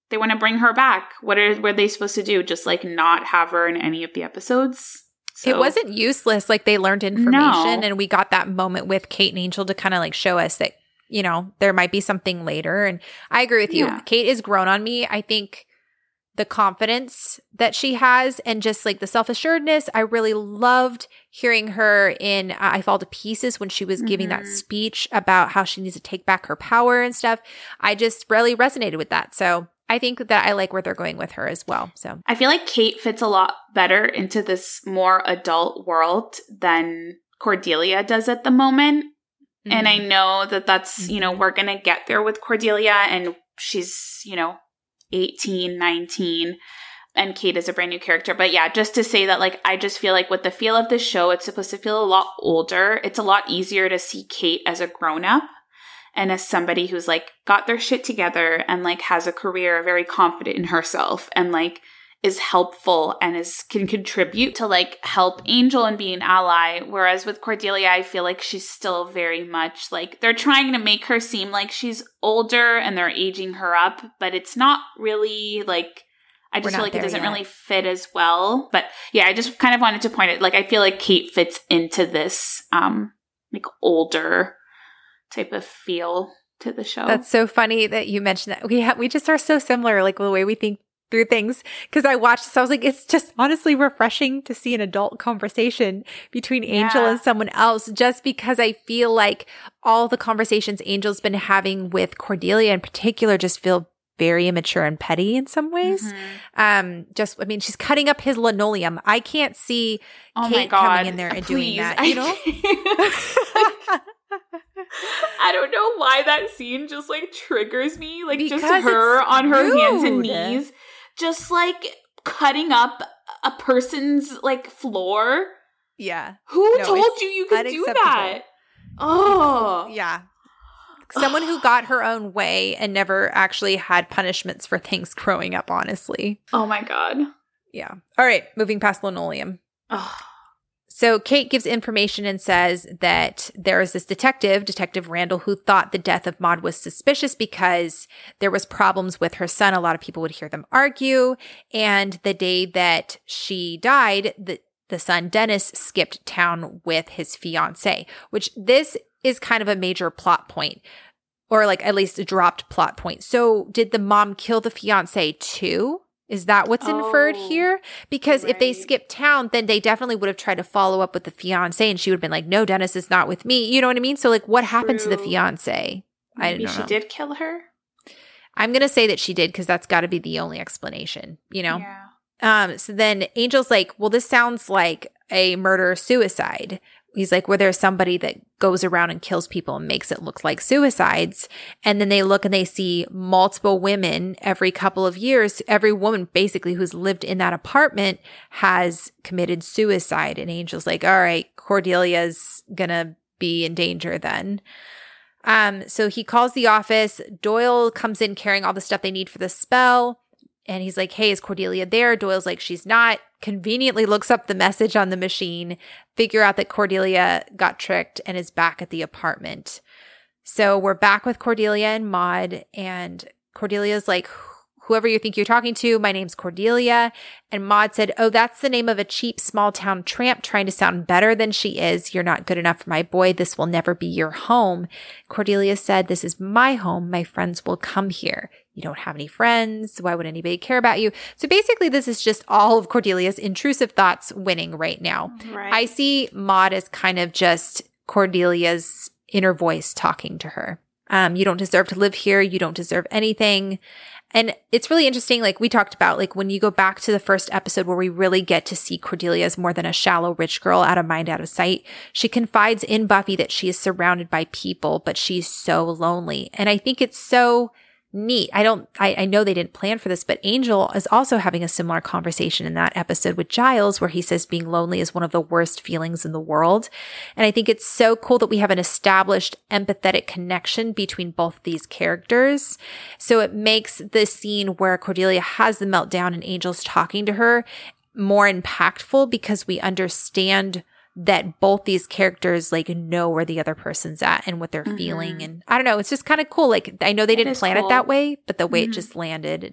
they want to bring her back. What are, what are they supposed to do? Just like not have her in any of the episodes? So, it wasn't useless. Like they learned information No. and we got that moment with Kate and Angel to kind of like show us that, you know, there might be something later. And I agree with you. Yeah. Kate is grown on me. I think the confidence that she has and just like the self-assuredness, I really loved hearing her in uh, I Fall to Pieces when she was giving Mm-hmm. that speech about how she needs to take back her power and stuff. I just really resonated with that. So I think that I like where they're going with her as well. So I feel like Kate fits a lot better into this more adult world than Cordelia does at the moment. Mm-hmm. And I know that that's, mm-hmm. you know, we're going to get there with Cordelia and she's, you know, eighteen, nineteen, and Kate is a brand new character. But yeah, just to say that, like, I just feel like with the feel of the show, it's supposed to feel a lot older. It's a lot easier to see Kate as a grown-up and as somebody who's like got their shit together and like has a career, very confident in herself and like is helpful and is can contribute to like help Angel and be an ally. Whereas with Cordelia, I feel like she's still very much like they're trying to make her seem like she's older and they're aging her up, but it's not really like, I just feel like it doesn't yet. really fit as well. But yeah, I just kind of wanted to point it, like I feel like Kate fits into this um like older type of feel to the show. That's so funny that you mentioned that. We ha- we just are so similar, like the way we think through things. Because I watched this, I was like, it's just honestly refreshing to see an adult conversation between Angel yeah. and someone else, just because I feel like all the conversations Angel's been having with Cordelia in particular just feel very immature and petty in some ways. Mm-hmm. Um, just, I mean, she's cutting up his linoleum. I can't see oh Kate coming in there and Please. doing that, you know? I don't know why that scene just like triggers me. Like because just her on her rude. hands and knees, just like cutting up a person's like floor. Yeah. Who no, told you you could do that? Oh. Yeah. Someone who got her own way and never actually had punishments for things growing up, honestly. Oh my God. Yeah. All right. Moving past linoleum. Oh. So Kate gives information and says that there is this detective, Detective Randall, who thought the death of Maude was suspicious because there was problems with her son. A lot of people would hear them argue. And the day that she died, the, the son, Dennis, skipped town with his fiance, which this is kind of a major plot point, or like at least a dropped plot point. So did the mom kill the fiance too? Is that what's oh, inferred here? Because right. if they skipped town, then they definitely would have tried to follow up with the fiance and she would have been like, no, Dennis is not with me. You know what I mean? So like what True. happened to the fiance? Maybe I don't know. she did kill her? I'm going to say that she did because that's got to be the only explanation, you know? Yeah. Um, so then Angel's like, well, this sounds like a murder-suicide. He's like, where there's somebody that goes around and kills people and makes it look like suicides. And then they look and they see multiple women every couple of years. Every woman basically who's lived in that apartment has committed suicide. And Angel's like, all right, Cordelia's gonna be in danger then. Um, so he calls the office. Doyle comes in carrying all the stuff they need for the spell. And he's like, hey, is Cordelia there? Doyle's like, she's not. Conveniently looks up the message on the machine, figure out that Cordelia got tricked and is back at the apartment. So we're back with Cordelia and Maude, and Cordelia's like, whoever you think you're talking to, my name's Cordelia. And Maude said, oh, that's the name of a cheap small town tramp trying to sound better than she is. You're not good enough for my boy. This will never be your home. Cordelia said, this is my home. My friends will come here. You don't have any friends. Why would anybody care about you? So basically, this is just all of Cordelia's intrusive thoughts winning right now. Right. I see Maude as kind of just Cordelia's inner voice talking to her. Um, you don't deserve to live here. You don't deserve anything. And it's really interesting, like we talked about, like when you go back to the first episode where we really get to see Cordelia as more than a shallow rich girl, out of mind, out of sight. She confides in Buffy that she is surrounded by people, but she's so lonely. And I think it's so neat. I don't, I, I know they didn't plan for this, but Angel is also having a similar conversation in that episode with Giles, where he says being lonely is one of the worst feelings in the world. And I think it's so cool that we have an established empathetic connection between both these characters. So it makes the scene where Cordelia has the meltdown and Angel's talking to her more impactful because we understand that both these characters like know where the other person's at and what they're mm-hmm. feeling. And I don't know, it's just kind of cool. Like I know they didn't plan cool. it that way, but the way mm-hmm. it just landed,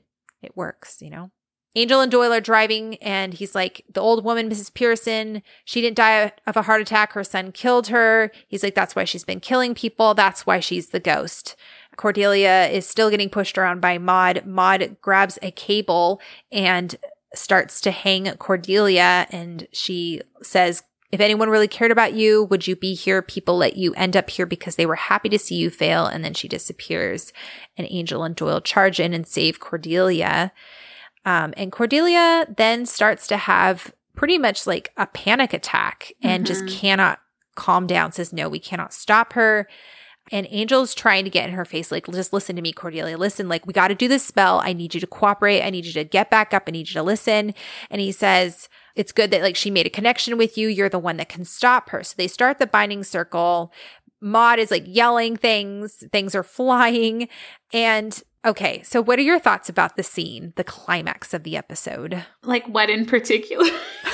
it works, you know? Angel and Doyle are driving, and he's like, the old woman, Missus Pearson, she didn't die of a heart attack. Her son killed her. He's like, that's why she's been killing people. That's why she's the ghost. Cordelia is still getting pushed around by Maud. Maud grabs a cable and starts to hang Cordelia, and she says, if anyone really cared about you, would you be here? People let you end up here because they were happy to see you fail. And then she disappears, and Angel and Doyle charge in and save Cordelia. Um, and Cordelia then starts to have pretty much like a panic attack and mm-hmm. just cannot calm down, says, no, we cannot stop her. And Angel's trying to get in her face, like, just listen to me, Cordelia. Listen, like, we got to do this spell. I need you to cooperate. I need you to get back up. I need you to listen. And he says, it's good that, like, she made a connection with you. You're the one that can stop her. So they start the binding circle. Maud is, like, yelling things. Things are flying. And okay, so what are your thoughts about the scene, the climax of the episode? Like, what in particular?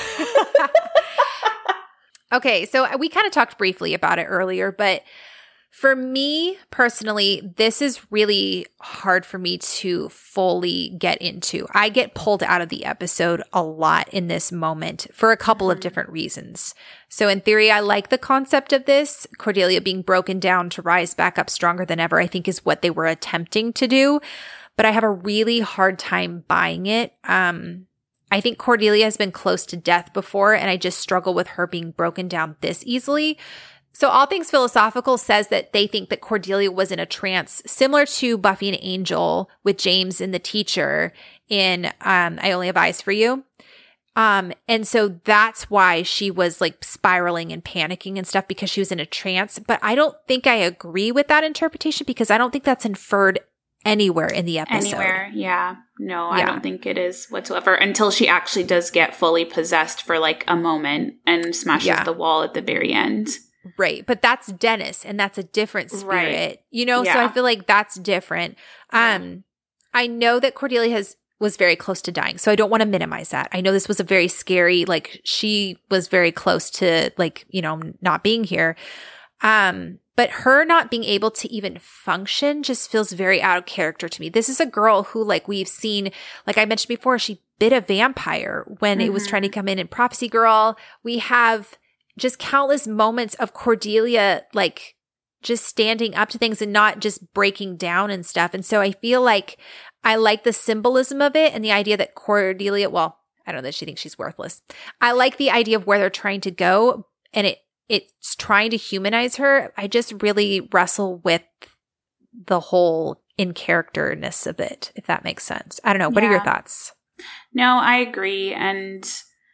Okay, so we kind of talked briefly about it earlier, but for me personally, this is really hard for me to fully get into. I get pulled out of the episode a lot in this moment for a couple of different reasons. So in theory, I like the concept of this. Cordelia being broken down to rise back up stronger than ever, I think is what they were attempting to do. But I have a really hard time buying it. Um, I think Cordelia has been close to death before, and I just struggle with her being broken down this easily. So All Things Philosophical says that they think that Cordelia was in a trance similar to Buffy and Angel with James and the teacher in um, I Only Have Eyes for You. Um, and so that's why she was like spiraling and panicking and stuff, because she was in a trance. But I don't think I agree with that interpretation, because I don't think that's inferred anywhere in the episode. Anywhere, yeah. No, yeah. I don't think it is whatsoever, until she actually does get fully possessed for like a moment and smashes yeah. the wall at the very end. Right. But that's Dennis, and that's a different spirit, right. you know? Yeah. So I feel like that's different. Um, yeah. I know that Cordelia has was very close to dying, so I don't want to minimize that. I know this was a very scary, like, she was very close to, like, you know, not being here. Um, but her not being able to even function just feels very out of character to me. This is a girl who, like, we've seen, like I mentioned before, she bit a vampire when mm-hmm. it was trying to come in in Prophecy Girl. We have just countless moments of Cordelia, like, just standing up to things and not just breaking down and stuff. And so I feel like I like the symbolism of it and the idea that Cordelia, well, I don't know that she thinks she's worthless. I like the idea of where they're trying to go, and it it's trying to humanize her. I just really wrestle with the whole in-characterness of it, if that makes sense. I don't know. What yeah. are your thoughts? No, I agree. And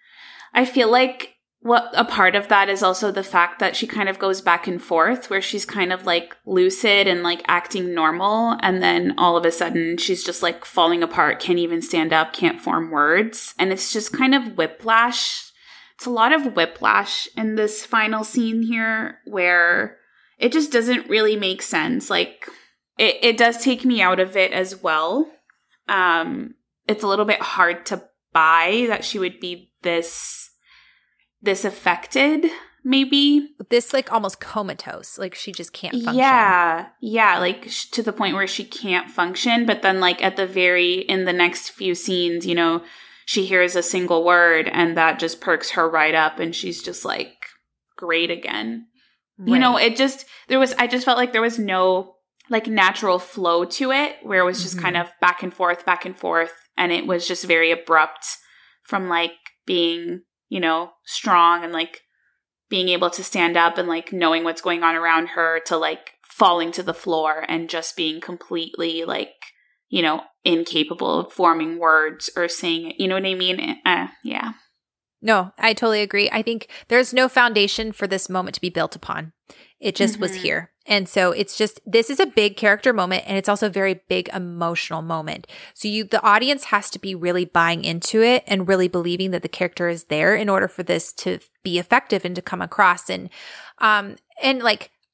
I feel like what a part of that is also the fact that she kind of goes back and forth, where she's kind of like lucid and like acting normal, and then all of a sudden she's just like falling apart, can't even stand up, can't form words. And it's just kind of whiplash. It's a lot of whiplash in this final scene here, where it just doesn't really make sense. Like, it, it does take me out of it as well. Um, it's a little bit hard to buy that she would be this this affected, maybe. This, like, almost comatose. Like, she just can't function. Yeah. Yeah, like, sh- to the point where she can't function. But then, like, at the very, in the next few scenes, you know, she hears a single word and that just perks her right up, and she's just, like, great again. Right. You know, it just, there was, I just felt like there was no, like, natural flow to it, where it was just mm-hmm. kind of back and forth, back and forth. And it was just very abrupt from, like, being, you know, strong and, like, being able to stand up and, like, knowing what's going on around her, to, like, falling to the floor and just being completely, like, you know, incapable of forming words or saying it. You know what I mean? Uh, yeah. No, I totally agree. I think there's no foundation for this moment to be built upon. It just mm-hmm. was here. And so it's just, this is a big character moment, and it's also a very big emotional moment. So you, the audience has to be really buying into it and really believing that the character is there in order for this to be effective and to come across. And, um, and like,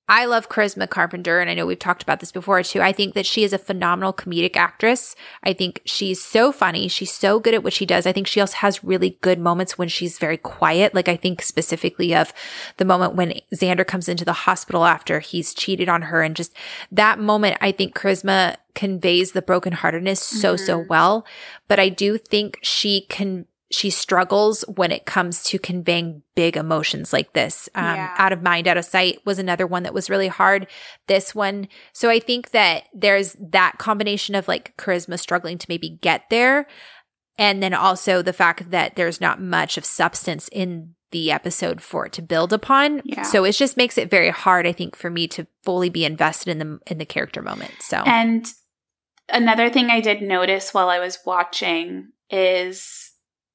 I love Charisma Carpenter, and I know we've talked about this before too. I think that she is a phenomenal comedic actress. I think she's so funny. She's so good at what she does. I think she also has really good moments when she's very quiet. Like I think specifically of the moment when Xander comes into the hospital after he's cheated on her, and just that moment, I think Charisma conveys the brokenheartedness so, mm-hmm. so well. But I do think she can She struggles when it comes to conveying big emotions like this. Um, yeah. Out of Mind, Out of Sight was another one that was really hard. This one. So I think that there's that combination of like charisma struggling to maybe get there. And then also the fact that there's not much of substance in the episode for it to build upon. Yeah. So it just makes it very hard, I think, for me to fully be invested in the, in the character moment. So, and another thing I did notice while I was watching is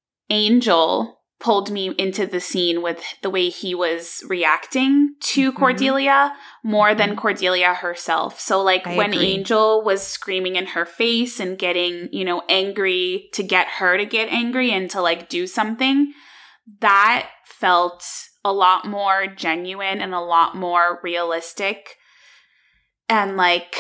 Angel pulled me into the scene with the way he was reacting to mm-hmm. Cordelia more mm-hmm. than Cordelia herself. So like I when agree. Angel was screaming in her face and getting, you know, angry to get her to get angry and to like do something, that felt a lot more genuine and a lot more realistic. And like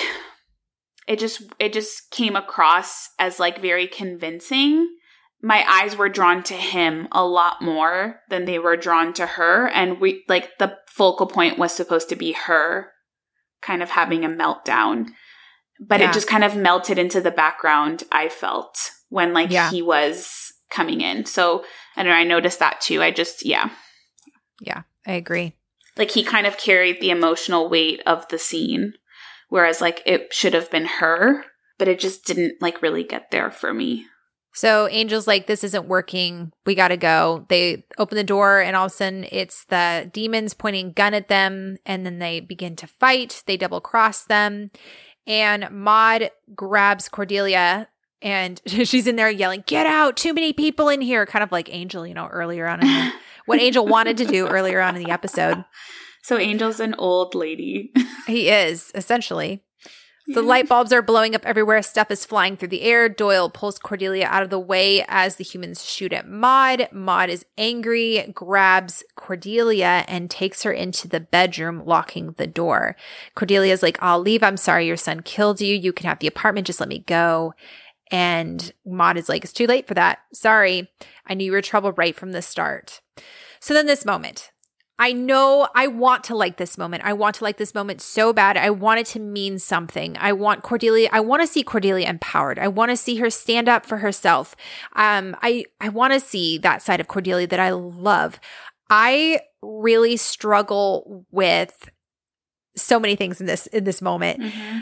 it just it just came across as like very convincing. My eyes were drawn to him a lot more than they were drawn to her. And we like the focal point was supposed to be her kind of having a meltdown. But yeah. it just kind of melted into the background, I felt, when like yeah. he was coming in. So I don't know, I noticed that too. I just, yeah. Yeah, I agree. Like he kind of carried the emotional weight of the scene. Whereas like it should have been her, but it just didn't like really get there for me. So Angel's like, this isn't working. We got to go. They open the door and all of a sudden it's the demons pointing a gun at them. And then they begin to fight. They double cross them. And Maud grabs Cordelia and she's in there yelling, get out. Too many people in here. Kind of like Angel, you know, earlier on. In the, what Angel wanted to do earlier on in the episode. So Angel's an old lady. He is, essentially. The light bulbs are blowing up everywhere. Stuff is flying through the air. Doyle pulls Cordelia out of the way as the humans shoot at Maud. Maud is angry, grabs Cordelia, and takes her into the bedroom, locking the door. Cordelia's like, I'll leave. I'm sorry your son killed you. You can have the apartment. Just let me go. And Maud is like, it's too late for that. Sorry. I knew you were trouble right from the start. So then this moment. I know I want to like this moment. I want to like this moment so bad. I want it to mean something. I want Cordelia, I want to see Cordelia empowered. I want to see her stand up for herself. Um, I, I want to see that side of Cordelia that I love. I really struggle with so many things in this, in this moment. Mm-hmm.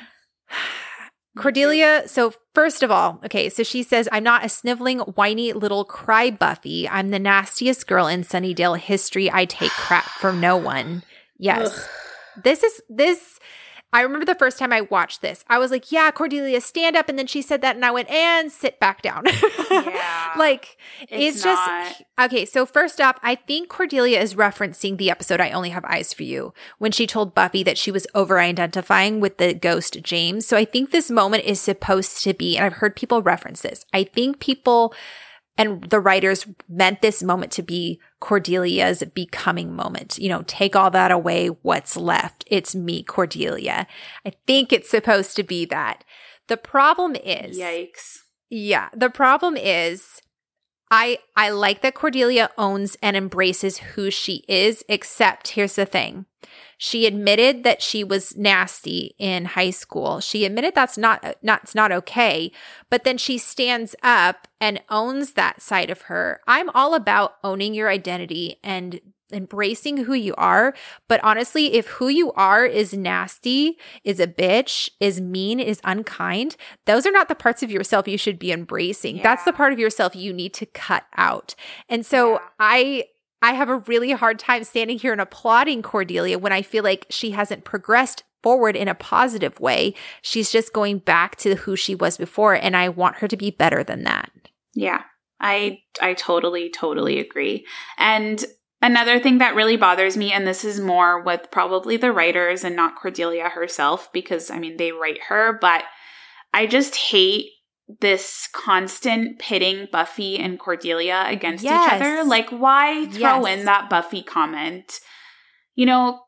Cordelia, so first of all, okay, so she says, I'm not a sniveling, whiny little cry Buffy. I'm the nastiest girl in Sunnydale history. I take crap from no one. Yes. Ugh. This is, this, I remember the first time I watched this, I was like, yeah, Cordelia, stand up. And then she said that and I went, and sit back down. Yeah. Like, it's, it's just, not. Okay, so first off, I think Cordelia is referencing the episode I Only Have Eyes for You, when she told Buffy that she was over-identifying with the ghost James. So I think this moment is supposed to be, and I've heard people reference this, I think people and the writers meant this moment to be Cordelia's becoming moment. You know, take all that away, what's left? It's me, Cordelia. I think it's supposed to be that. The problem is… Yikes. Yeah. The problem is… I I like that Cordelia owns and embraces who she is, except here's the thing. She admitted that she was nasty in high school. She admitted that's not not it's not okay, but then she stands up and owns that side of her. I'm all about owning your identity and embracing who you are. But honestly, if who you are is nasty, is a bitch, is mean, is unkind, those are not the parts of yourself you should be embracing. Yeah. That's the part of yourself you need to cut out. And so yeah. I I have a really hard time standing here and applauding Cordelia when I feel like she hasn't progressed forward in a positive way. She's just going back to who she was before, and I want her to be better than that. Yeah. I I totally totally agree. And another thing that really bothers me, and this is more with probably the writers and not Cordelia herself, because, I mean, they write her, but I just hate this constant pitting Buffy and Cordelia against yes. each other. Like, why throw yes. in that Buffy comment? You know,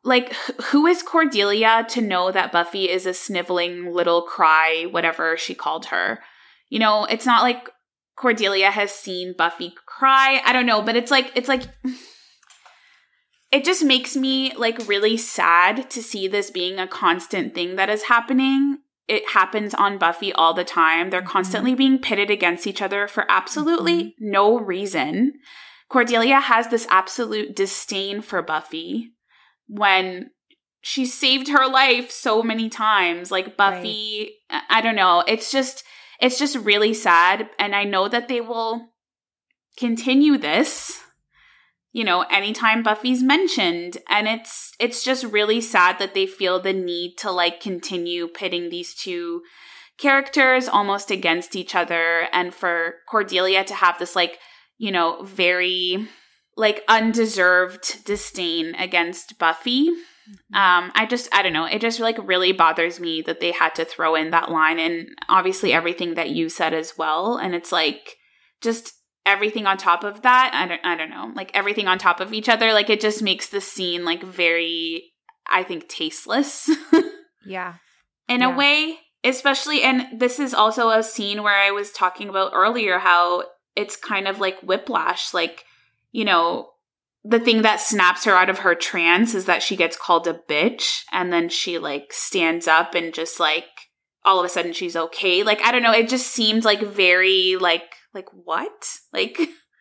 like, who is Cordelia to know that Buffy is a sniveling little cry, whatever she called her? You know, it's not like Cordelia has seen Buffy cry. I don't know, but it's like, it's like, it just makes me like really sad to see this being a constant thing that is happening. It happens on Buffy all the time. They're constantly mm-hmm. being pitted against each other for absolutely mm-hmm. no reason. Cordelia has this absolute disdain for Buffy when she saved her life so many times. Like Buffy, right. I don't know. It's just, it's just really sad. And I know that they will continue this, you know, anytime Buffy's mentioned. And it's, it's just really sad that they feel the need to like continue pitting these two characters almost against each other. And for Cordelia to have this like, you know, very like undeserved disdain against Buffy. Um, I just, I don't know. It just like really bothers me that they had to throw in that line, and obviously everything that you said as well. And it's like just everything on top of that. I don't, I don't know, like everything on top of each other. Like it just makes the scene like very, I think, tasteless. Yeah. In yeah. a way, especially, and this is also a scene where I was talking about earlier, how it's kind of like whiplash, like, you know, the thing that snaps her out of her trance is that she gets called a bitch, and then she like stands up and just like all of a sudden she's okay. Like, I don't know. It just seemed like very like, like what? Like,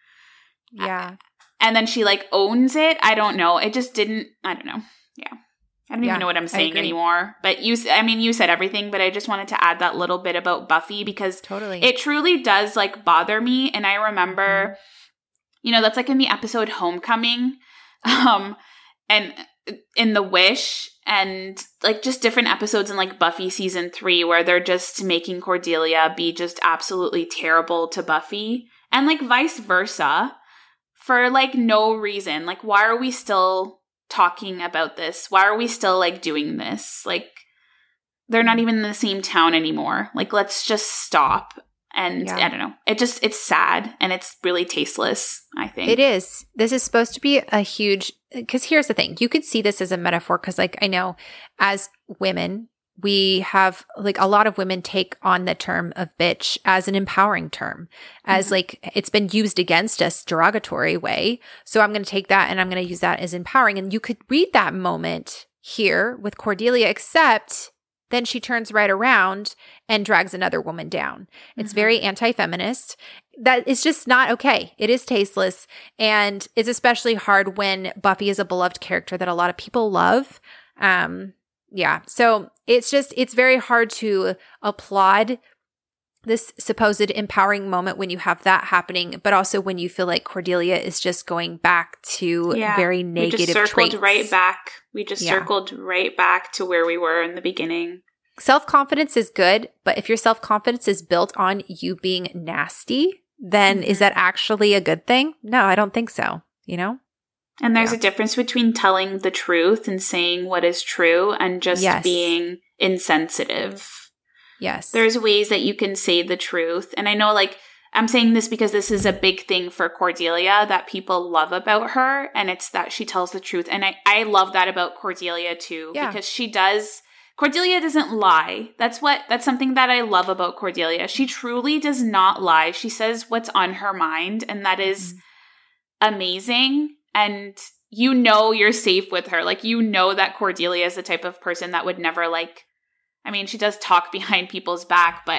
yeah. And then she like owns it. I don't know. It just didn't, I don't know. Yeah. I don't yeah, even know what I'm saying anymore. But you, I mean, you said everything, but I just wanted to add that little bit about Buffy because totally. It truly does like bother me. And I remember, mm-hmm. you know, that's like in the episode Homecoming, um, and in The Wish, and like just different episodes in like Buffy season three where they're just making Cordelia be just absolutely terrible to Buffy, and like vice versa for like no reason. Like, why are we still talking about this? Why are we still like doing this? Like, they're not even in the same town anymore. Like, let's just stop. And yeah. I don't know. It just, it's sad and it's really tasteless, I think. It is. This is supposed to be a huge, because here's the thing. You could see this as a metaphor because like I know as women, we have like a lot of women take on the term of bitch as an empowering term, as mm-hmm. like it's been used against us derogatory way. So I'm going to take that and I'm going to use that as empowering. And you could read that moment here with Cordelia, except then she turns right around and drags another woman down. It's mm-hmm. very anti-feminist. That is just not okay. It is tasteless. And it's especially hard when Buffy is a beloved character that a lot of people love. Um, yeah. So it's just, it's very hard to applaud this supposed empowering moment when you have that happening, but also when you feel like Cordelia is just going back to yeah. very negative traits. We just circled traits. right back. We just yeah. circled right back to where we were in the beginning. Self-confidence is good, but if your self-confidence is built on you being nasty, then mm-hmm. is that actually a good thing? No, I don't think so, you know? And there's yeah. a difference between telling the truth and saying what is true and just yes. being insensitive. Yes. There's ways that you can say the truth. And I know, like, I'm saying this because this is a big thing for Cordelia that people love about her, and it's that she tells the truth. And I, I love that about Cordelia, too, yeah. because she does – Cordelia doesn't lie. That's what – that's something that I love about Cordelia. She truly does not lie. She says what's on her mind, and that is mm-hmm. amazing. And you know you're safe with her. Like, you know that Cordelia is the type of person that would never, like – I mean, she does talk behind people's back, but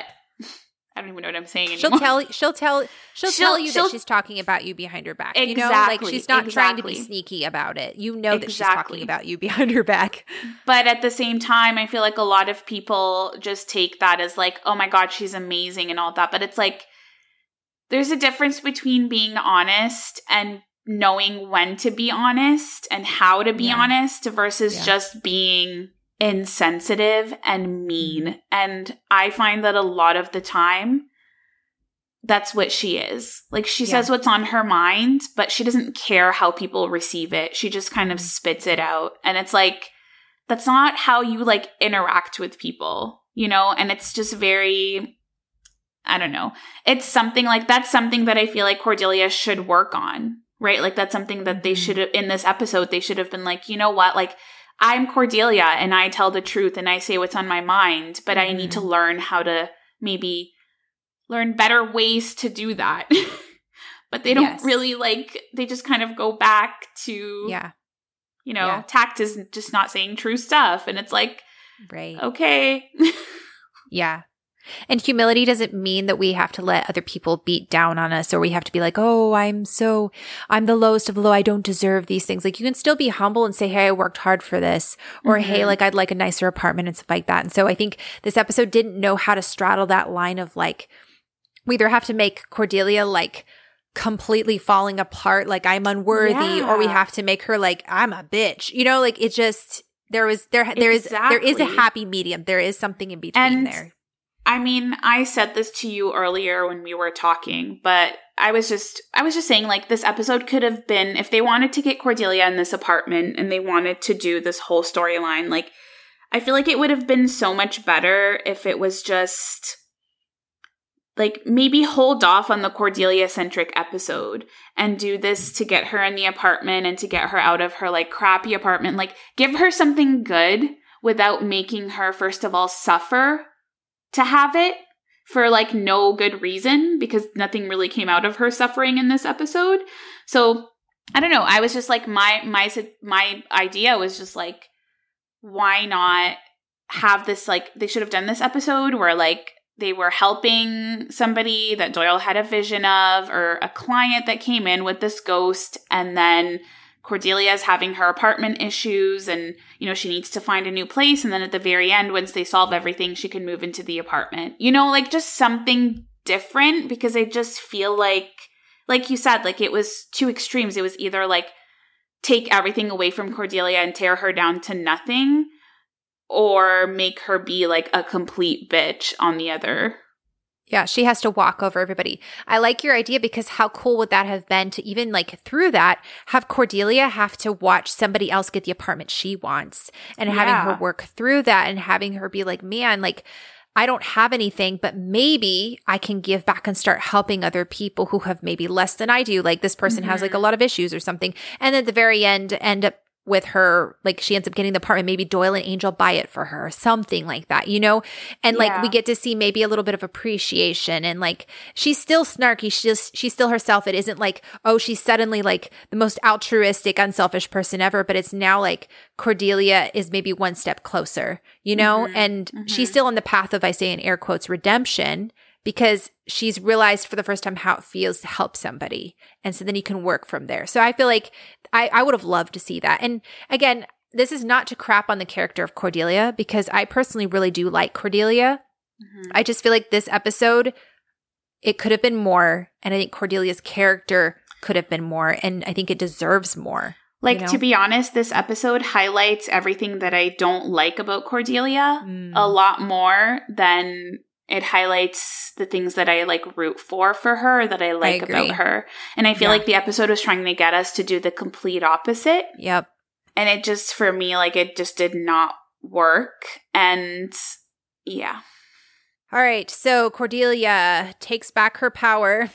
I don't even know what I'm saying anymore. She'll tell she'll tell she'll, she'll tell you she'll, that she's talking about you behind her back. Exactly. You know, like she's not exactly. trying to be sneaky about it. You know that exactly. she's talking about you behind her back. But at the same time, I feel like a lot of people just take that as like, oh my God, she's amazing and all that. But it's like there's a difference between being honest and knowing when to be honest and how to be yeah. honest versus yeah. just being insensitive and mean. And I find that a lot of the time that's what she is. Like, she yeah. says what's on her mind, but she doesn't care how people receive it. She just kind of spits it out. And it's like, that's not how you like interact with people, you know? And it's just very, I don't know. It's something like, that's something that I feel like Cordelia should work on, right? Like, that's something that they should have, in this episode, they should have been like, you know what? Like, I'm Cordelia and I tell the truth and I say what's on my mind, but mm-hmm. I need to learn how to maybe learn better ways to do that. But they don't yes. really like, they just kind of go back to, yeah. you know, yeah. tact is just not saying true stuff. And it's like, right. okay. yeah. And humility doesn't mean that we have to let other people beat down on us, or we have to be like, oh, I'm so, I'm the lowest of the low. I don't deserve these things. Like, you can still be humble and say, hey, I worked hard for this, or mm-hmm. hey, like, I'd like a nicer apartment and stuff like that. And so I think this episode didn't know how to straddle that line of like, we either have to make Cordelia like completely falling apart, like I'm unworthy, yeah. or we have to make her like, I'm a bitch. You know, like it just, there was, there, there exactly. is, there is a happy medium. There is something in between and- there. I mean, I said this to you earlier when we were talking, but I was just I was just saying, like, this episode could have been, if they wanted to get Cordelia in this apartment and they wanted to do this whole storyline, like, I feel like it would have been so much better if it was just, like, maybe hold off on the Cordelia-centric episode and do this to get her in the apartment and to get her out of her, like, crappy apartment. Like, give her something good without making her, first of all, suffer to have it for like no good reason, because nothing really came out of her suffering in this episode. So I don't know. I was just like, my, my, my idea was just like, why not have this, like, they should have done this episode where like they were helping somebody that Doyle had a vision of, or a client that came in with this ghost, and then Cordelia's having her apartment issues and, you know, she needs to find a new place. And then at the very end, once they solve everything, she can move into the apartment. You know, like just something different, because I just feel like, like you said, like it was two extremes. It was either like take everything away from Cordelia and tear her down to nothing, or make her be like a complete bitch on the other. Yeah, she has to walk over everybody. I like your idea, because how cool would that have been to even like through that have Cordelia have to watch somebody else get the apartment she wants, and yeah. having her work through that, and having her be like, man, like I don't have anything, but maybe I can give back and start helping other people who have maybe less than I do. Like this person mm-hmm. has like a lot of issues or something. And at the very end, end up with her, like she ends up getting the apartment, maybe Doyle and Angel buy it for her, something like that, you know? And like yeah. we get to see maybe a little bit of appreciation, and like she's still snarky. She's she's still herself. It isn't like, oh, she's suddenly like the most altruistic, unselfish person ever, but it's now like Cordelia is maybe one step closer, you know? Mm-hmm. And mm-hmm. she's still on the path of, I say in air quotes, redemption, because she's realized for the first time how it feels to help somebody. And so then you can work from there. So I feel like I, I would have loved to see that. And again, this is not to crap on the character of Cordelia, because I personally really do like Cordelia. Mm-hmm. I just feel like this episode, it could have been more. And I think Cordelia's character could have been more. And I think it deserves more. Like, you know? To be honest, this episode highlights everything that I don't like about Cordelia mm. a lot more than it highlights the things that I like root for for her, that I like I about her. And I feel yeah. like the episode was trying to get us to do the complete opposite. Yep. And it just, for me, like it just did not work. And yeah. All right. So Cordelia takes back her power.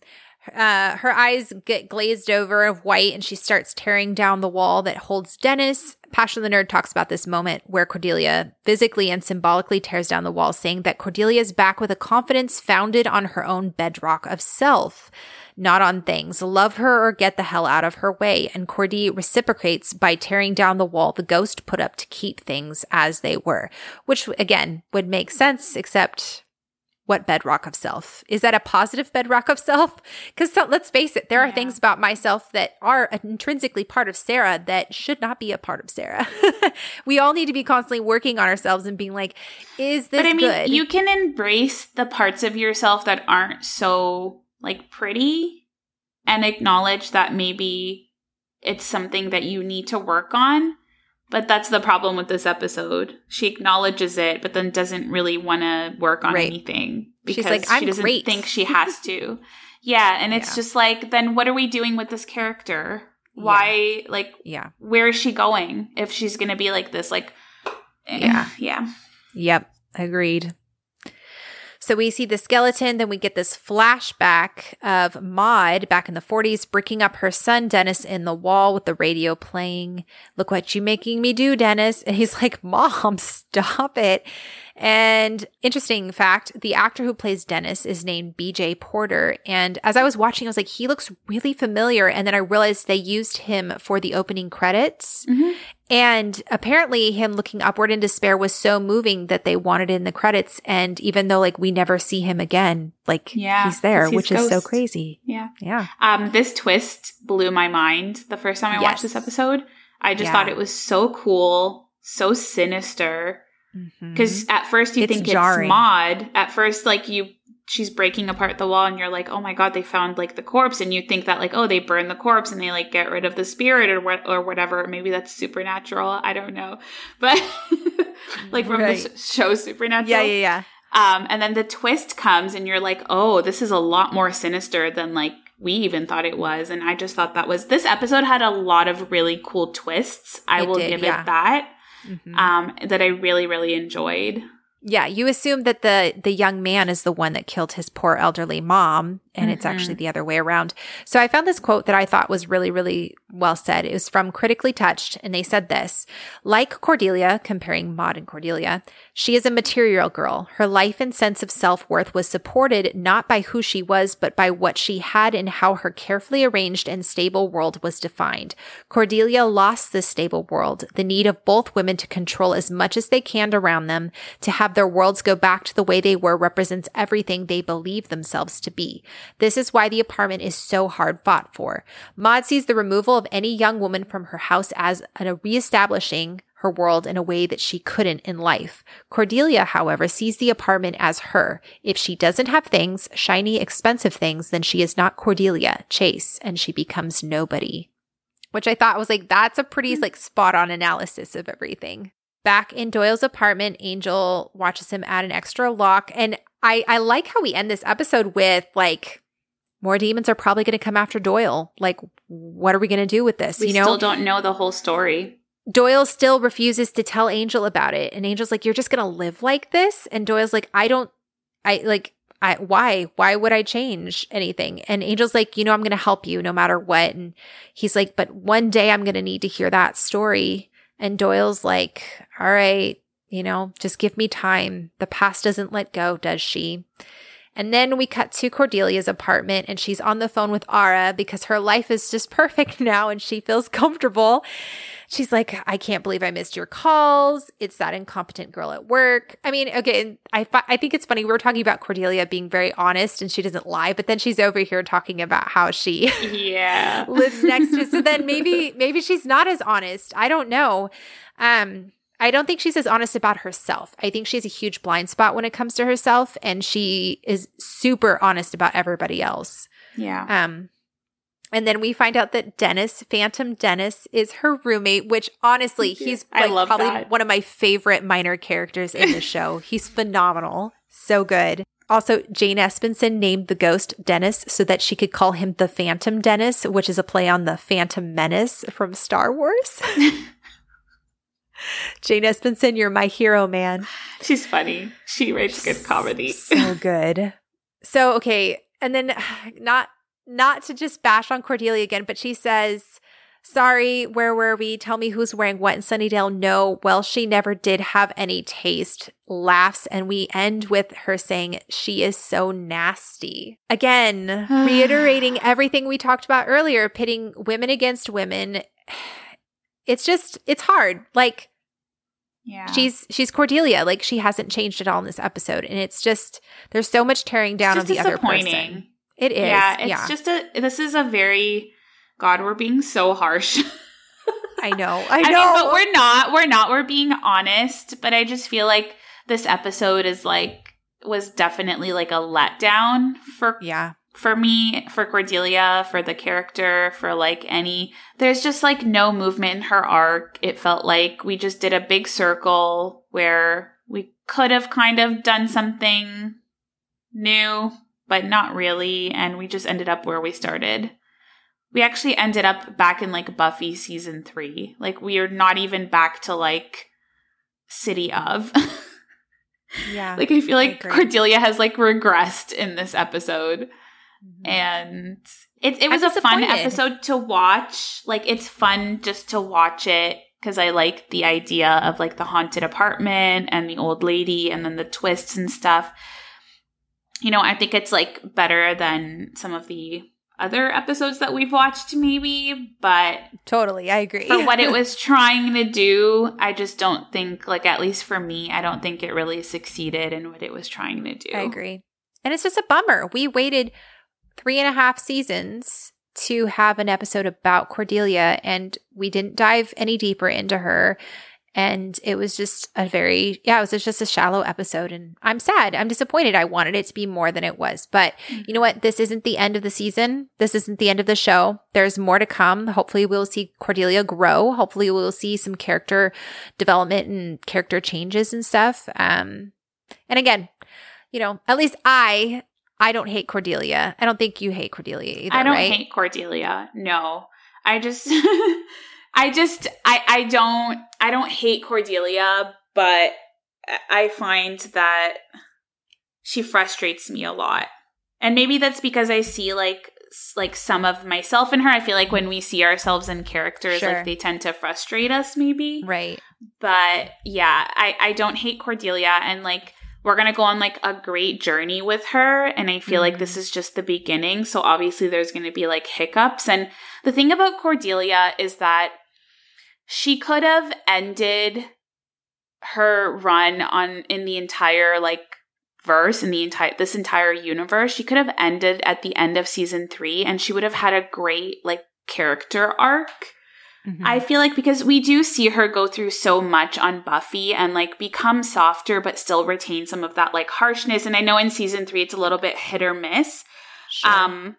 Uh, her eyes get glazed over of white, and she starts tearing down the wall that holds Dennis. Passion the Nerd talks about this moment where Cordelia physically and symbolically tears down the wall, saying that Cordelia is back with a confidence founded on her own bedrock of self, not on things. Love her or get the hell out of her way. And Cordy reciprocates by tearing down the wall the ghost put up to keep things as they were, which again would make sense, except what bedrock of self? Is that a positive bedrock of self? Because so, let's face it, there are yeah. things about myself that are intrinsically part of Sarah that should not be a part of Sarah. We all need to be constantly working on ourselves and being like, is this good? But I mean, good? You can embrace the parts of yourself that aren't so like pretty, and acknowledge that maybe it's something that you need to work on. But that's the problem with this episode. She acknowledges it, but then doesn't really want to work on right. anything because She's like, I'm she doesn't great. think she has to. Yeah, and it's yeah. just like, then what are we doing with this character? Why, yeah. like, yeah. where is she going if she's going to be like this? Like, yeah. yeah. Yep, agreed. So we see the skeleton, then we get this flashback of Maud back in the forties breaking up her son Dennis in the wall with the radio playing. Look what you making me do, Dennis. And he's like, Mom, stop it. And interesting fact, the actor who plays Dennis is named B J Porter. And as I was watching, I was like, he looks really familiar. And then I realized they used him for the opening credits. Mm-hmm. And apparently him looking upward in despair was so moving that they wanted it in the credits. And even though like we never see him again, like yeah, he's there, which ghost. Is so crazy. Yeah. Yeah. Um, this twist blew my mind the first time I yes. watched this episode. I just yeah. thought it was so cool, so sinister. Because mm-hmm. at first you it's think jarring. It's Maud. At first, like you, she's breaking apart the wall, and you're like, "Oh my god, they found like the corpse." And you think that like, "Oh, they burn the corpse and they like get rid of the spirit or what or whatever." Maybe that's supernatural. I don't know, but like from right. the sh- show Supernatural. Yeah, yeah, yeah. Um, and then the twist comes, and you're like, "Oh, this is a lot more sinister than like we even thought it was." And I just thought that was this episode had a lot of really cool twists. I it will did, give yeah. it that. Mm-hmm. Um, that I really, really enjoyed. Yeah, you assume that the the young man is the one that killed his poor elderly mom, and mm-hmm. it's actually the other way around. So I found this quote that I thought was really, really well said. It was from Critically Touched, and they said this: like Cordelia, comparing Maud and Cordelia, she is a material girl. Her life and sense of self-worth was supported not by who she was, but by what she had and how her carefully arranged and stable world was defined. Cordelia lost this stable world, the need of both women to control as much as they can around them, to have their worlds go back to the way they were represents everything they believe themselves to be. This is why the apartment is so hard fought for. Maud sees the removal of any young woman from her house as a reestablishing her world in a way that she couldn't in life. Cordelia, however, sees the apartment as her. If she doesn't have things, shiny, expensive things, then she is not Cordelia Chase, and she becomes nobody. Which I thought was like, that's a pretty like spot on analysis of everything. Back in Doyle's apartment, Angel watches him add an extra lock. And I, I like how we end this episode with like, more demons are probably going to come after Doyle. Like, what are we going to do with this? We you know? still don't know the whole story. Doyle still refuses to tell Angel about it. And Angel's like, you're just going to live like this? And Doyle's like, I don't, I like, I, why? Why would I change anything? And Angel's like, you know, I'm going to help you no matter what. And he's like, but one day I'm going to need to hear that story. And Doyle's like, all right, you know, just give me time. The past doesn't let go, does she? And then we cut to Cordelia's apartment, and she's on the phone with Ara because her life is just perfect now and she feels comfortable. She's like, I can't believe I missed your calls. It's that incompetent girl at work. I mean, okay, I, I think it's funny. We were talking about Cordelia being very honest and she doesn't lie, but then she's over here talking about how she yeah. lives next to. So then maybe maybe she's not as honest. I don't know. Um, I don't think she's as honest about herself. I think she has a huge blind spot when it comes to herself, and she is super honest about everybody else. Yeah. Um, and then we find out that Dennis, Phantom Dennis, is her roommate, which honestly, he's like I love probably that. one of my favorite minor characters in the show. He's phenomenal. So good. Also, Jane Espenson named the ghost Dennis so that she could call him the Phantom Dennis, which is a play on the Phantom Menace from Star Wars. Jane Espenson, you're my hero, man. She's funny. She writes good comedy. So good. So, okay. And then not not to just bash on Cordelia again, but she says, sorry, where were we? Tell me who's wearing what in Sunnydale. No, well, she never did have any taste. Laughs. And we end with her saying, she is so nasty. Again, reiterating everything we talked about earlier, pitting women against women. It's just, it's hard. Like, yeah, she's she's Cordelia. Like, she hasn't changed at all in this episode, and it's just there's so much tearing down of the other person. It is, yeah. It's yeah. just a. This is a very God. We're being so harsh. I know, I know, I mean, but we're not. We're not. We're being honest. But I just feel like this episode is like was definitely like a letdown for yeah. For me, for Cordelia, for the character, for like any, there's just like no movement in her arc. It felt like we just did a big circle where we could have kind of done something new, but not really. And we just ended up where we started. We actually ended up back in like Buffy season three. Like we are not even back to like City of. Yeah. Like, I feel like I agree. Cordelia has like regressed in this episode. Mm-hmm. And it, it was a fun episode to watch. Like, it's fun just to watch it because I like the idea of like the haunted apartment and the old lady and then the twists and stuff. You know, I think it's like better than some of the other episodes that we've watched maybe, but totally, I agree. For what it was trying to do, I just don't think, like, at least for me, I don't think it really succeeded in what it was trying to do. I agree. And it's just a bummer. We waited three and a half seasons to have an episode about Cordelia, and we didn't dive any deeper into her. And it was just a very, yeah, it was just a shallow episode. And I'm sad. I'm disappointed. I wanted it to be more than it was. But you know what? This isn't the end of the season. This isn't the end of the show. There's more to come. Hopefully we'll see Cordelia grow. Hopefully we'll see some character development and character changes and stuff. Um, and again, you know, at least I, I don't hate Cordelia. I don't think you hate Cordelia either, I don't right? hate Cordelia. No. I just... I just, I, I don't, I don't hate Cordelia, but I find that she frustrates me a lot. And maybe that's because I see like, like some of myself in her. I feel like when we see ourselves in characters, sure. like they tend to frustrate us maybe. Right. But yeah, I, I don't hate Cordelia, and like, we're going to go on like a great journey with her. And I feel mm-hmm. like this is just the beginning. So obviously there's going to be like hiccups. And the thing about Cordelia is that she could have ended her run on in the entire like verse in the entire this entire universe. She could have ended at the end of season three, and she would have had a great like character arc. Mm-hmm. I feel like because we do see her go through so much on Buffy and like become softer, but still retain some of that like harshness. And I know in season three it's a little bit hit or miss. Sure. Um,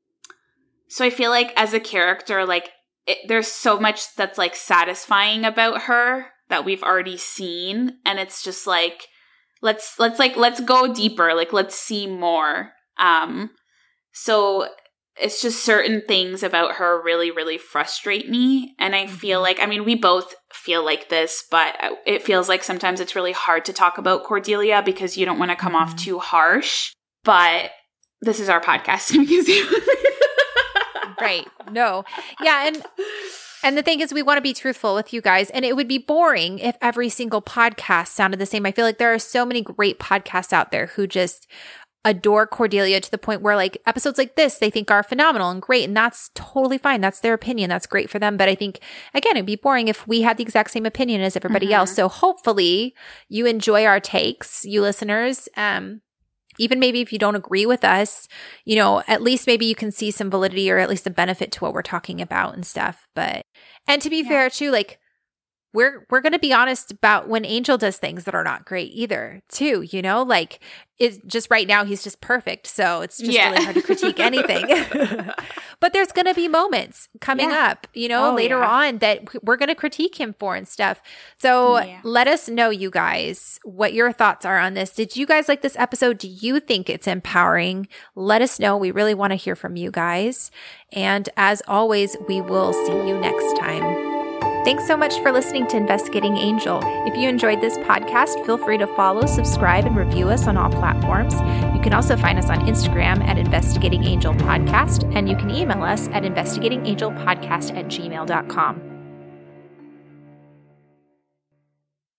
so I feel like as a character, like. It, there's so much that's like satisfying about her that we've already seen, and it's just like let's let's like let's go deeper, like let's see more. Um so it's just certain things about her really really frustrate me, and I feel like I mean we both feel like this, but it feels like sometimes it's really hard to talk about Cordelia because you don't want to come mm-hmm. off too harsh, but this is our podcast. Right. No. Yeah. And and the thing is, we want to be truthful with you guys. And it would be boring if every single podcast sounded the same. I feel like there are so many great podcasts out there who just adore Cordelia to the point where like episodes like this, they think are phenomenal and great. And that's totally fine. That's their opinion. That's great for them. But I think, again, it'd be boring if we had the exact same opinion as everybody mm-hmm. else. So hopefully you enjoy our takes, you listeners. Um, Even maybe if you don't agree with us, you know, at least maybe you can see some validity or at least a benefit to what we're talking about and stuff. But, and to be yeah. fair too, like we're, we're going to be honest about when Angel does things that are not great either too, you know, like it's just right now he's just perfect. So it's just yeah. really hard to critique anything. But there's going to be moments coming yeah. up, you know, oh, later yeah. on that we're going to critique him for and stuff. So yeah. let us know, you guys, what your thoughts are on this. Did you guys like this episode? Do you think it's empowering? Let us know. We really want to hear from you guys. And as always, we will see you next time. Thanks so much for listening to Investigating Angel. If you enjoyed this podcast, feel free to follow, subscribe, and review us on all platforms. You can also find us on Instagram at Investigating Angel Podcast, and you can email us at investigatingangelpodcast at gmail dot com.